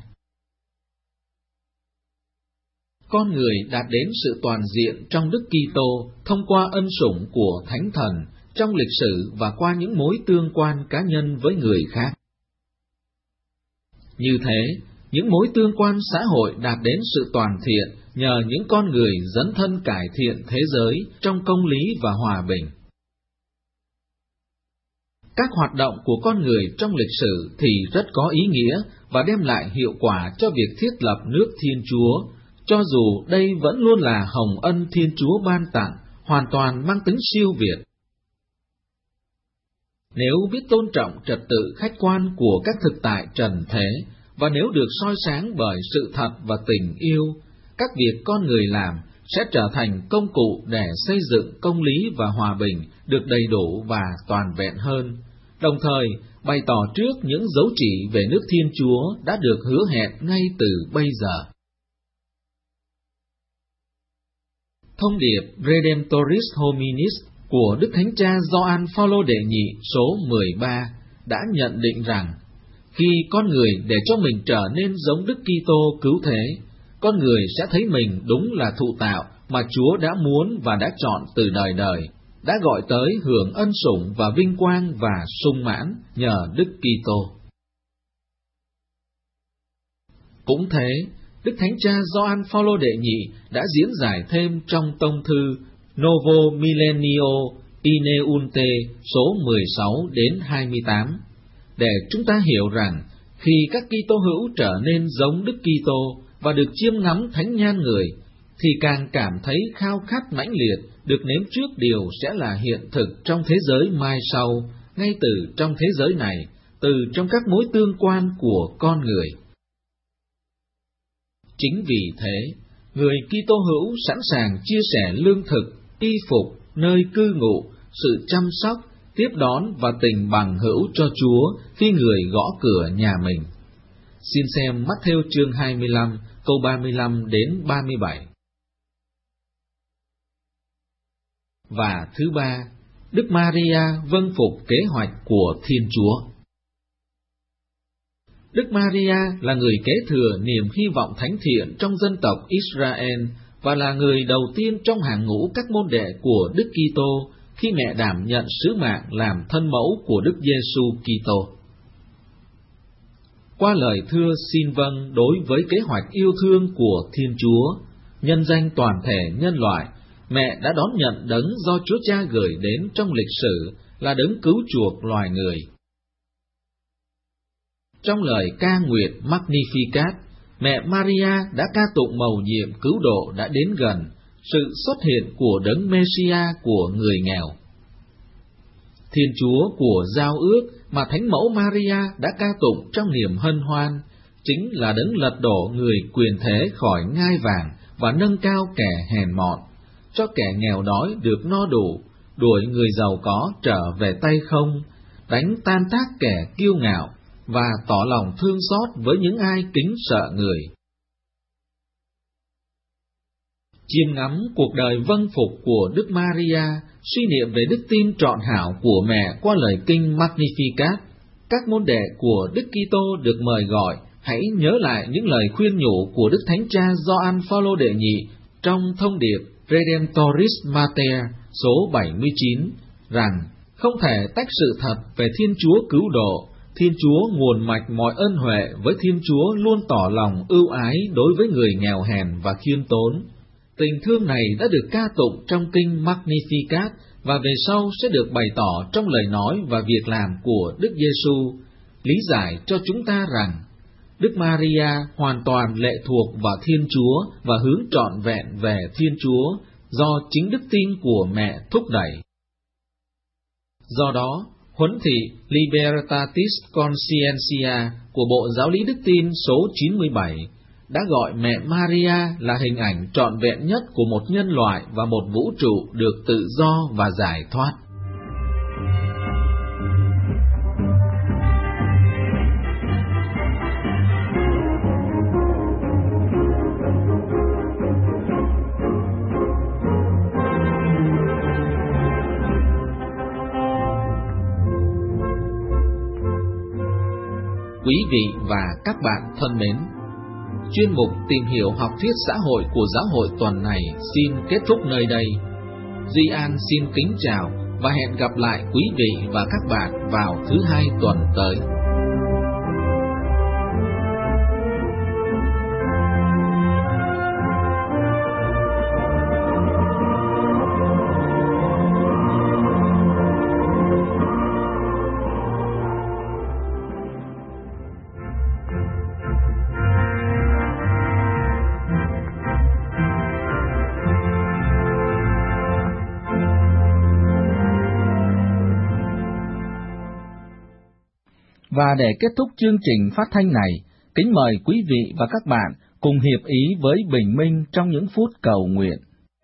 Con người đạt đến sự toàn diện trong Đức Kitô thông qua ân sủng của Thánh Thần trong lịch sử và qua những mối tương quan cá nhân với người khác. Như thế, những mối tương quan xã hội đạt đến sự toàn thiện nhờ những con người dấn thân cải thiện thế giới trong công lý và hòa bình. Các hoạt động của con người trong lịch sử thì rất có ý nghĩa và đem lại hiệu quả cho việc thiết lập nước Thiên Chúa, cho dù đây vẫn luôn là hồng ân Thiên Chúa ban tặng, hoàn toàn mang tính siêu việt. Nếu biết tôn trọng trật tự khách quan của các thực tại trần thế, và nếu được soi sáng bởi sự thật và tình yêu, các việc con người làm sẽ trở thành công cụ để xây dựng công lý và hòa bình được đầy đủ và toàn vẹn hơn, đồng thời bày tỏ trước những dấu chỉ về nước Thiên Chúa đã được hứa hẹn ngay từ bây giờ. Thông điệp Redemptoris Hominis của Đức Thánh Cha Gioan Phaolô đệ nhị số 13 đã nhận định rằng, khi con người để cho mình trở nên giống Đức Kitô cứu thế, con người sẽ thấy mình đúng là thụ tạo mà Chúa đã muốn và đã chọn từ đời đời, đã gọi tới hưởng ân sủng và vinh quang và sung mãn nhờ Đức Kitô. Cũng thế, Đức Thánh Cha Gioan Phaolô đệ nhị đã diễn giải thêm trong tông thư Novo Millennio Ineunte số 16 đến 28, để chúng ta hiểu rằng khi các Kitô hữu trở nên giống Đức Kitô và được chiêm ngắm thánh nhan người, thì càng cảm thấy khao khát mãnh liệt được nếm trước điều sẽ là hiện thực trong thế giới mai sau, ngay từ trong thế giới này, từ trong các mối tương quan của con người. Chính vì thế, người Kitô hữu sẵn sàng chia sẻ lương thực, y phục, nơi cư ngụ, sự chăm sóc, tiếp đón và tình bằng hữu cho Chúa khi người gõ cửa nhà mình. Xin xem Matthew chương 25, câu 35 đến 37. Và thứ ba, Đức Maria vâng phục kế hoạch của Thiên Chúa. Đức Maria là người kế thừa niềm hy vọng thánh thiện trong dân tộc Israel và là người đầu tiên trong hàng ngũ các môn đệ của Đức Kitô khi mẹ đảm nhận sứ mạng làm thân mẫu của Đức Giêsu Kitô. Qua lời thưa xin vâng đối với kế hoạch yêu thương của Thiên Chúa, nhân danh toàn thể nhân loại, mẹ đã đón nhận đấng do Chúa Cha gửi đến trong lịch sử là đấng cứu chuộc loài người. Trong lời ca nguyệt Magnificat, mẹ Maria đã ca tụng mầu nhiệm cứu độ đã đến gần, sự xuất hiện của đấng Mêsia của người nghèo. Thiên Chúa của giao ước mà Thánh mẫu Maria đã ca tụng trong niềm hân hoan, chính là đấng lật đổ người quyền thế khỏi ngai vàng và nâng cao kẻ hèn mọn, cho kẻ nghèo đói được no đủ, đuổi người giàu có trở về tay không, đánh tan tác kẻ kiêu ngạo, và tỏ lòng thương xót với những ai kính sợ người. Chiêm ngắm cuộc đời vâng phục của Đức Maria, suy niệm về đức tin trọn hảo của mẹ qua lời kinh Magnificat, các môn đệ của Đức Kitô được mời gọi hãy nhớ lại những lời khuyên nhủ của Đức Thánh Cha Gioan Phaolô đệ nhị trong thông điệp Redemptoris Mater số 79 rằng không thể tách sự thật về Thiên Chúa cứu độ, Thiên Chúa nguồn mạch mọi ân huệ với Thiên Chúa luôn tỏ lòng ưu ái đối với người nghèo hèn và khiêm tốn. Tình thương này đã được ca tụng trong kinh Magnificat và về sau sẽ được bày tỏ trong lời nói và việc làm của Đức Giêsu, lý giải cho chúng ta rằng Đức Maria hoàn toàn lệ thuộc vào Thiên Chúa và hướng trọn vẹn về Thiên Chúa do chính đức tin của mẹ thúc đẩy. Do đó, huấn thị Libertatis Conscientia của Bộ Giáo lý Đức tin số 97 đã gọi mẹ Maria là hình ảnh trọn vẹn nhất của một nhân loại và một vũ trụ được tự do và giải thoát. Quý vị và các bạn thân mến, chuyên mục tìm hiểu học thuyết xã hội của giáo hội tuần này xin kết thúc nơi đây. Duy An xin kính chào và hẹn gặp lại quý vị và các bạn vào thứ Hai tuần tới. Và để kết thúc chương trình phát thanh này, kính mời quý vị và các bạn cùng hiệp ý với Bình Minh trong những phút cầu nguyện.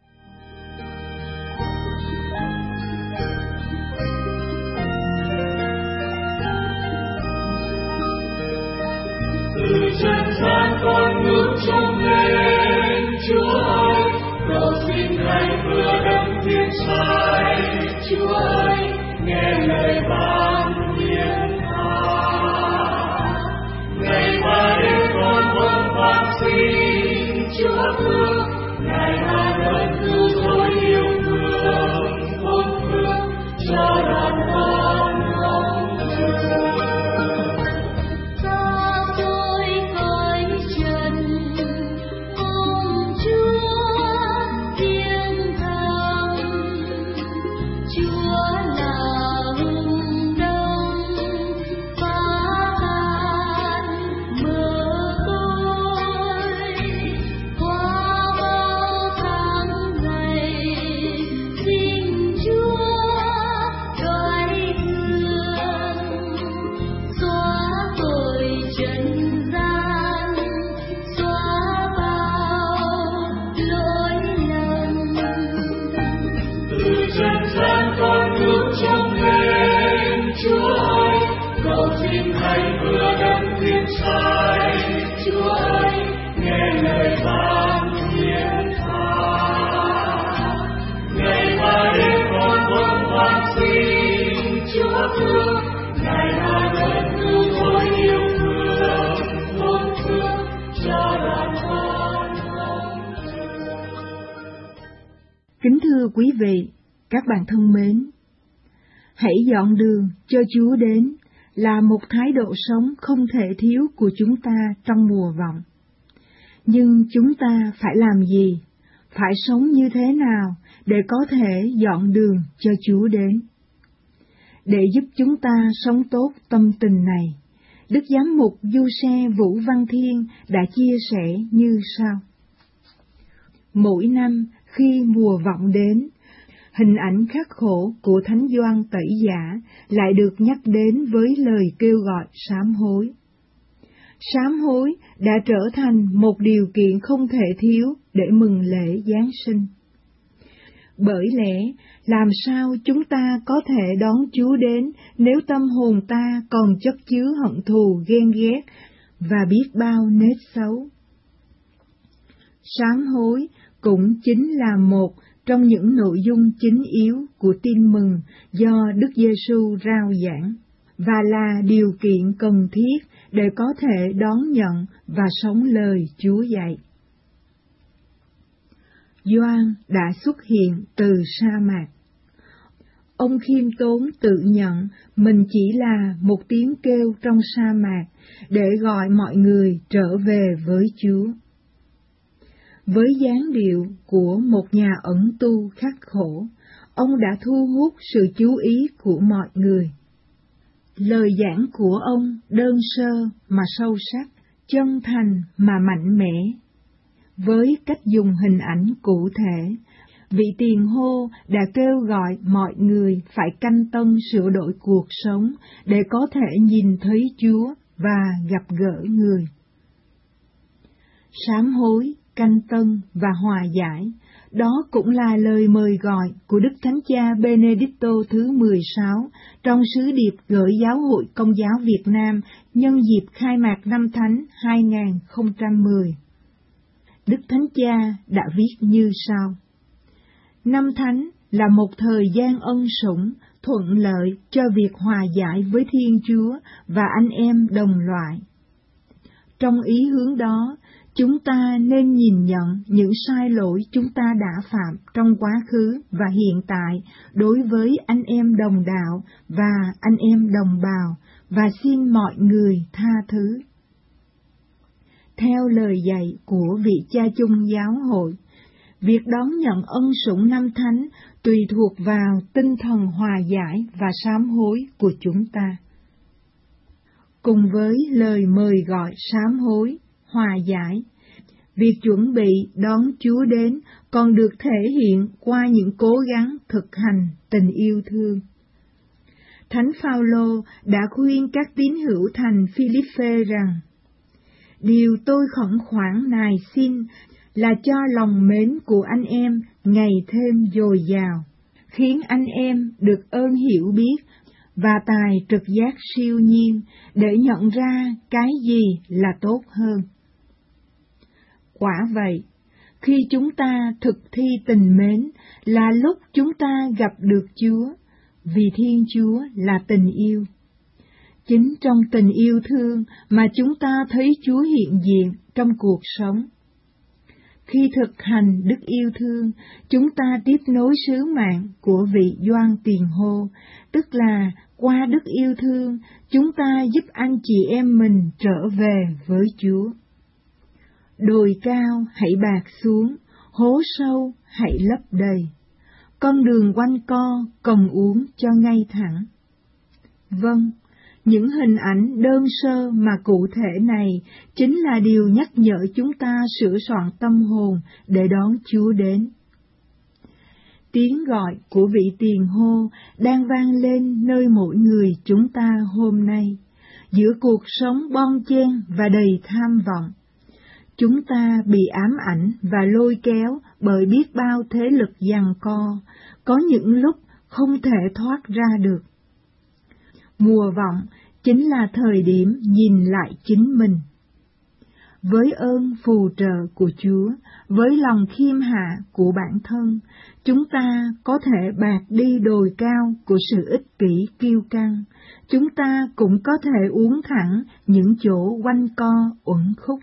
Từ chân gian con ngước trông lên Chúa ơi, cầu xin Ngài vừa đấng thiên sai. Chúa ơi, nghe lời ban hiến ngày và đêm con vẫn van xin Chúa thương, Ngài ban ơn cứu rỗi yêu thương khôn thương cho đàn con không thương. Ta tôi cõi trần ôm Chúa thiên thang, Chúa là hùng đông phá tan mưa tối, qua bao tháng ngày xin Chúa đoái thương, xóa tội trần gian, xóa bao lỗi lầm. Từ chân gian con ngước trông lên Chúa ơi, cầu xin Thầy vừa đấng thiên sai. Chúa ơi, nghe lời ban hiến tha, ngày và đêm con vẫn van xin Chúa thương, Ngài ban ơn cứu rỗi yêu thương khôn thương cho đàn con không thương. Kính thưa quý vị, các bạn thân mến, hãy dọn đường cho Chúa đến là một thái độ sống không thể thiếu của chúng ta trong mùa vọng. Nhưng chúng ta phải làm gì? Phải sống như thế nào để có thể dọn đường cho Chúa đến? Để giúp chúng ta sống tốt tâm tình này, Đức Giám mục Giuse Vũ Văn Thiên đã chia sẻ như sau. Mỗi năm khi mùa vọng đến, hình ảnh khắc khổ của Thánh Gioan Tẩy Giả lại được nhắc đến với lời kêu gọi sám hối. Sám hối đã trở thành một điều kiện không thể thiếu để mừng lễ Giáng sinh. Bởi lẽ, làm sao chúng ta có thể đón Chúa đến nếu tâm hồn ta còn chất chứa hận thù, ghen ghét và biết bao nết xấu? Sám hối cũng chính là một trong những nội dung chính yếu của tin mừng do Đức Giêsu rao giảng, và là điều kiện cần thiết để có thể đón nhận và sống lời Chúa dạy. Gioan đã xuất hiện từ sa mạc. Ông khiêm tốn tự nhận mình chỉ là một tiếng kêu trong sa mạc để gọi mọi người trở về với Chúa. Với dáng điệu của một nhà ẩn tu khắc khổ, ông đã thu hút sự chú ý của mọi người. Lời giảng của ông đơn sơ mà sâu sắc, chân thành mà mạnh mẽ. Với cách dùng hình ảnh cụ thể, vị tiền hô đã kêu gọi mọi người phải canh tân sửa đổi cuộc sống để có thể nhìn thấy Chúa và gặp gỡ người. Sám hối, canh tân và hòa giải, đó cũng là lời mời gọi của Đức Thánh Cha Benedicto thứ 16 trong sứ điệp gửi Giáo hội Công giáo Việt Nam nhân dịp khai mạc Năm Thánh 2010. Đức Thánh Cha đã viết như sau: Năm Thánh là một thời gian ân sủng, thuận lợi cho việc hòa giải với Thiên Chúa và anh em đồng loại. Trong ý hướng đó, chúng ta nên nhìn nhận những sai lỗi chúng ta đã phạm trong quá khứ và hiện tại đối với anh em đồng đạo và anh em đồng bào, và xin mọi người tha thứ. Theo lời dạy của vị cha chung giáo hội, việc đón nhận ân sủng Năm Thánh tùy thuộc vào tinh thần hòa giải và sám hối của chúng ta. Cùng với lời mời gọi sám hối, hòa giải, việc chuẩn bị đón Chúa đến còn được thể hiện qua những cố gắng thực hành tình yêu thương. Thánh Phaolô đã khuyên các tín hữu thành Philippe rằng: Điều tôi khẩn khoản nài xin là cho lòng mến của anh em ngày thêm dồi dào, khiến anh em được ơn hiểu biết và tài trực giác siêu nhiên để nhận ra cái gì là tốt hơn. Quả vậy, khi chúng ta thực thi tình mến là lúc chúng ta gặp được Chúa, vì Thiên Chúa là tình yêu. Chính trong tình yêu thương mà chúng ta thấy Chúa hiện diện trong cuộc sống. Khi thực hành đức yêu thương, chúng ta tiếp nối sứ mạng của vị Gioan Tiền Hô, tức là qua đức yêu thương, chúng ta giúp anh chị em mình trở về với Chúa. Đồi cao hãy bạt xuống, hố sâu hãy lấp đầy, con đường quanh co cần uống cho ngay thẳng. Vâng, những hình ảnh đơn sơ mà cụ thể này chính là điều nhắc nhở chúng ta sửa soạn tâm hồn để đón Chúa đến. Tiếng gọi của vị tiền hô đang vang lên nơi mỗi người chúng ta hôm nay, giữa cuộc sống bon chen và đầy tham vọng. Chúng ta bị ám ảnh và lôi kéo bởi biết bao thế lực giằng co, có những lúc không thể thoát ra được. Mùa vọng chính là thời điểm nhìn lại chính mình. Với ơn phù trợ của Chúa, với lòng khiêm hạ của bản thân, chúng ta có thể bạt đi đồi cao của sự ích kỷ kiêu căng. Chúng ta cũng có thể uống thẳng những chỗ quanh co uẩn khúc.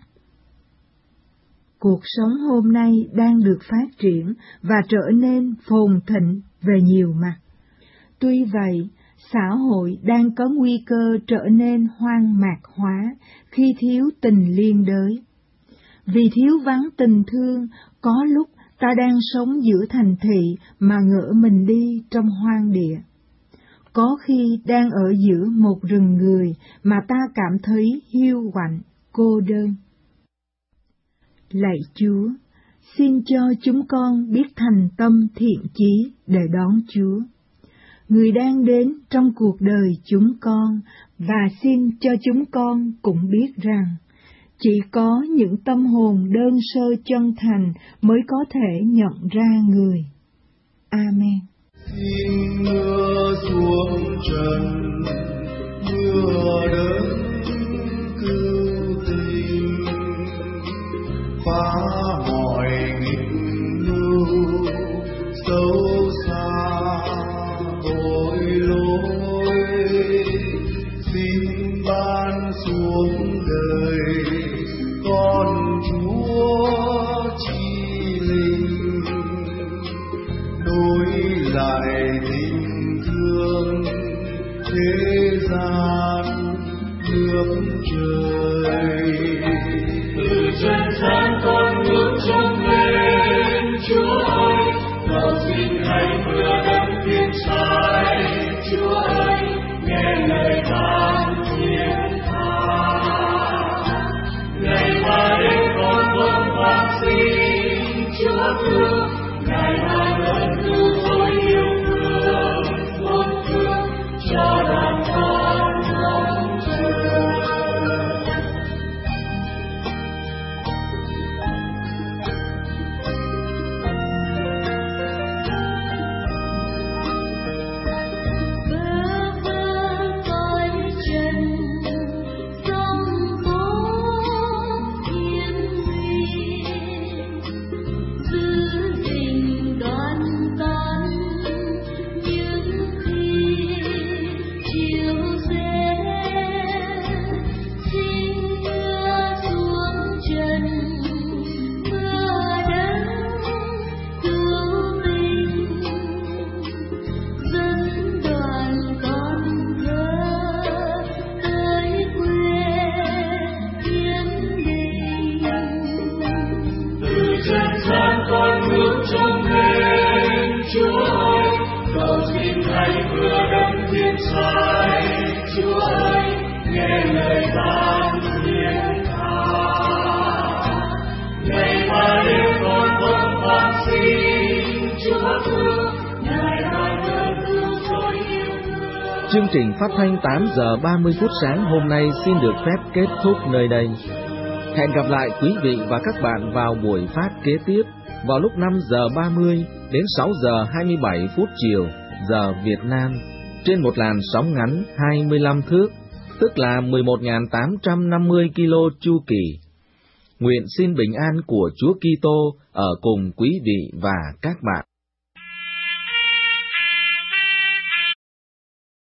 Cuộc sống hôm nay đang được phát triển và trở nên phồn thịnh về nhiều mặt. Tuy vậy, xã hội đang có nguy cơ trở nên hoang mạc hóa khi thiếu tình liên đới. Vì thiếu vắng tình thương, có lúc ta đang sống giữa thành thị mà ngỡ mình đi trong hoang địa. Có khi đang ở giữa một rừng người mà ta cảm thấy hiu quạnh, cô đơn. Lạy Chúa, xin cho chúng con biết thành tâm thiện chí để đón Chúa, Người đang đến trong cuộc đời chúng con, và xin cho chúng con cũng biết rằng, chỉ có những tâm hồn đơn sơ chân thành mới có thể nhận ra Người. Amen. Xin mưa xuống trần, mưa đấng cứu tình, phá mọi nghịch mưu xấu xa tội lỗi. Xin ban xuống đời con Chúa chi linh, nối lại tình thương thế gian nước trời. Từ chân gian con bước trong lên Chúa ơi, cầu xin hãy mưa đấng thiên sai. Chúa ơi, nghe lời ta. Chương trình phát thanh 8 giờ 30 phút sáng hôm nay xin được phép kết thúc nơi đây. Hẹn gặp lại quý vị và các bạn vào buổi phát kế tiếp vào lúc 5 giờ 30 đến 6 giờ 27 phút chiều giờ Việt Nam trên một làn sóng ngắn 25 thước, tức là 11.850 kilo chu kỳ. Nguyện xin bình an của Chúa Kitô ở cùng quý vị và các bạn.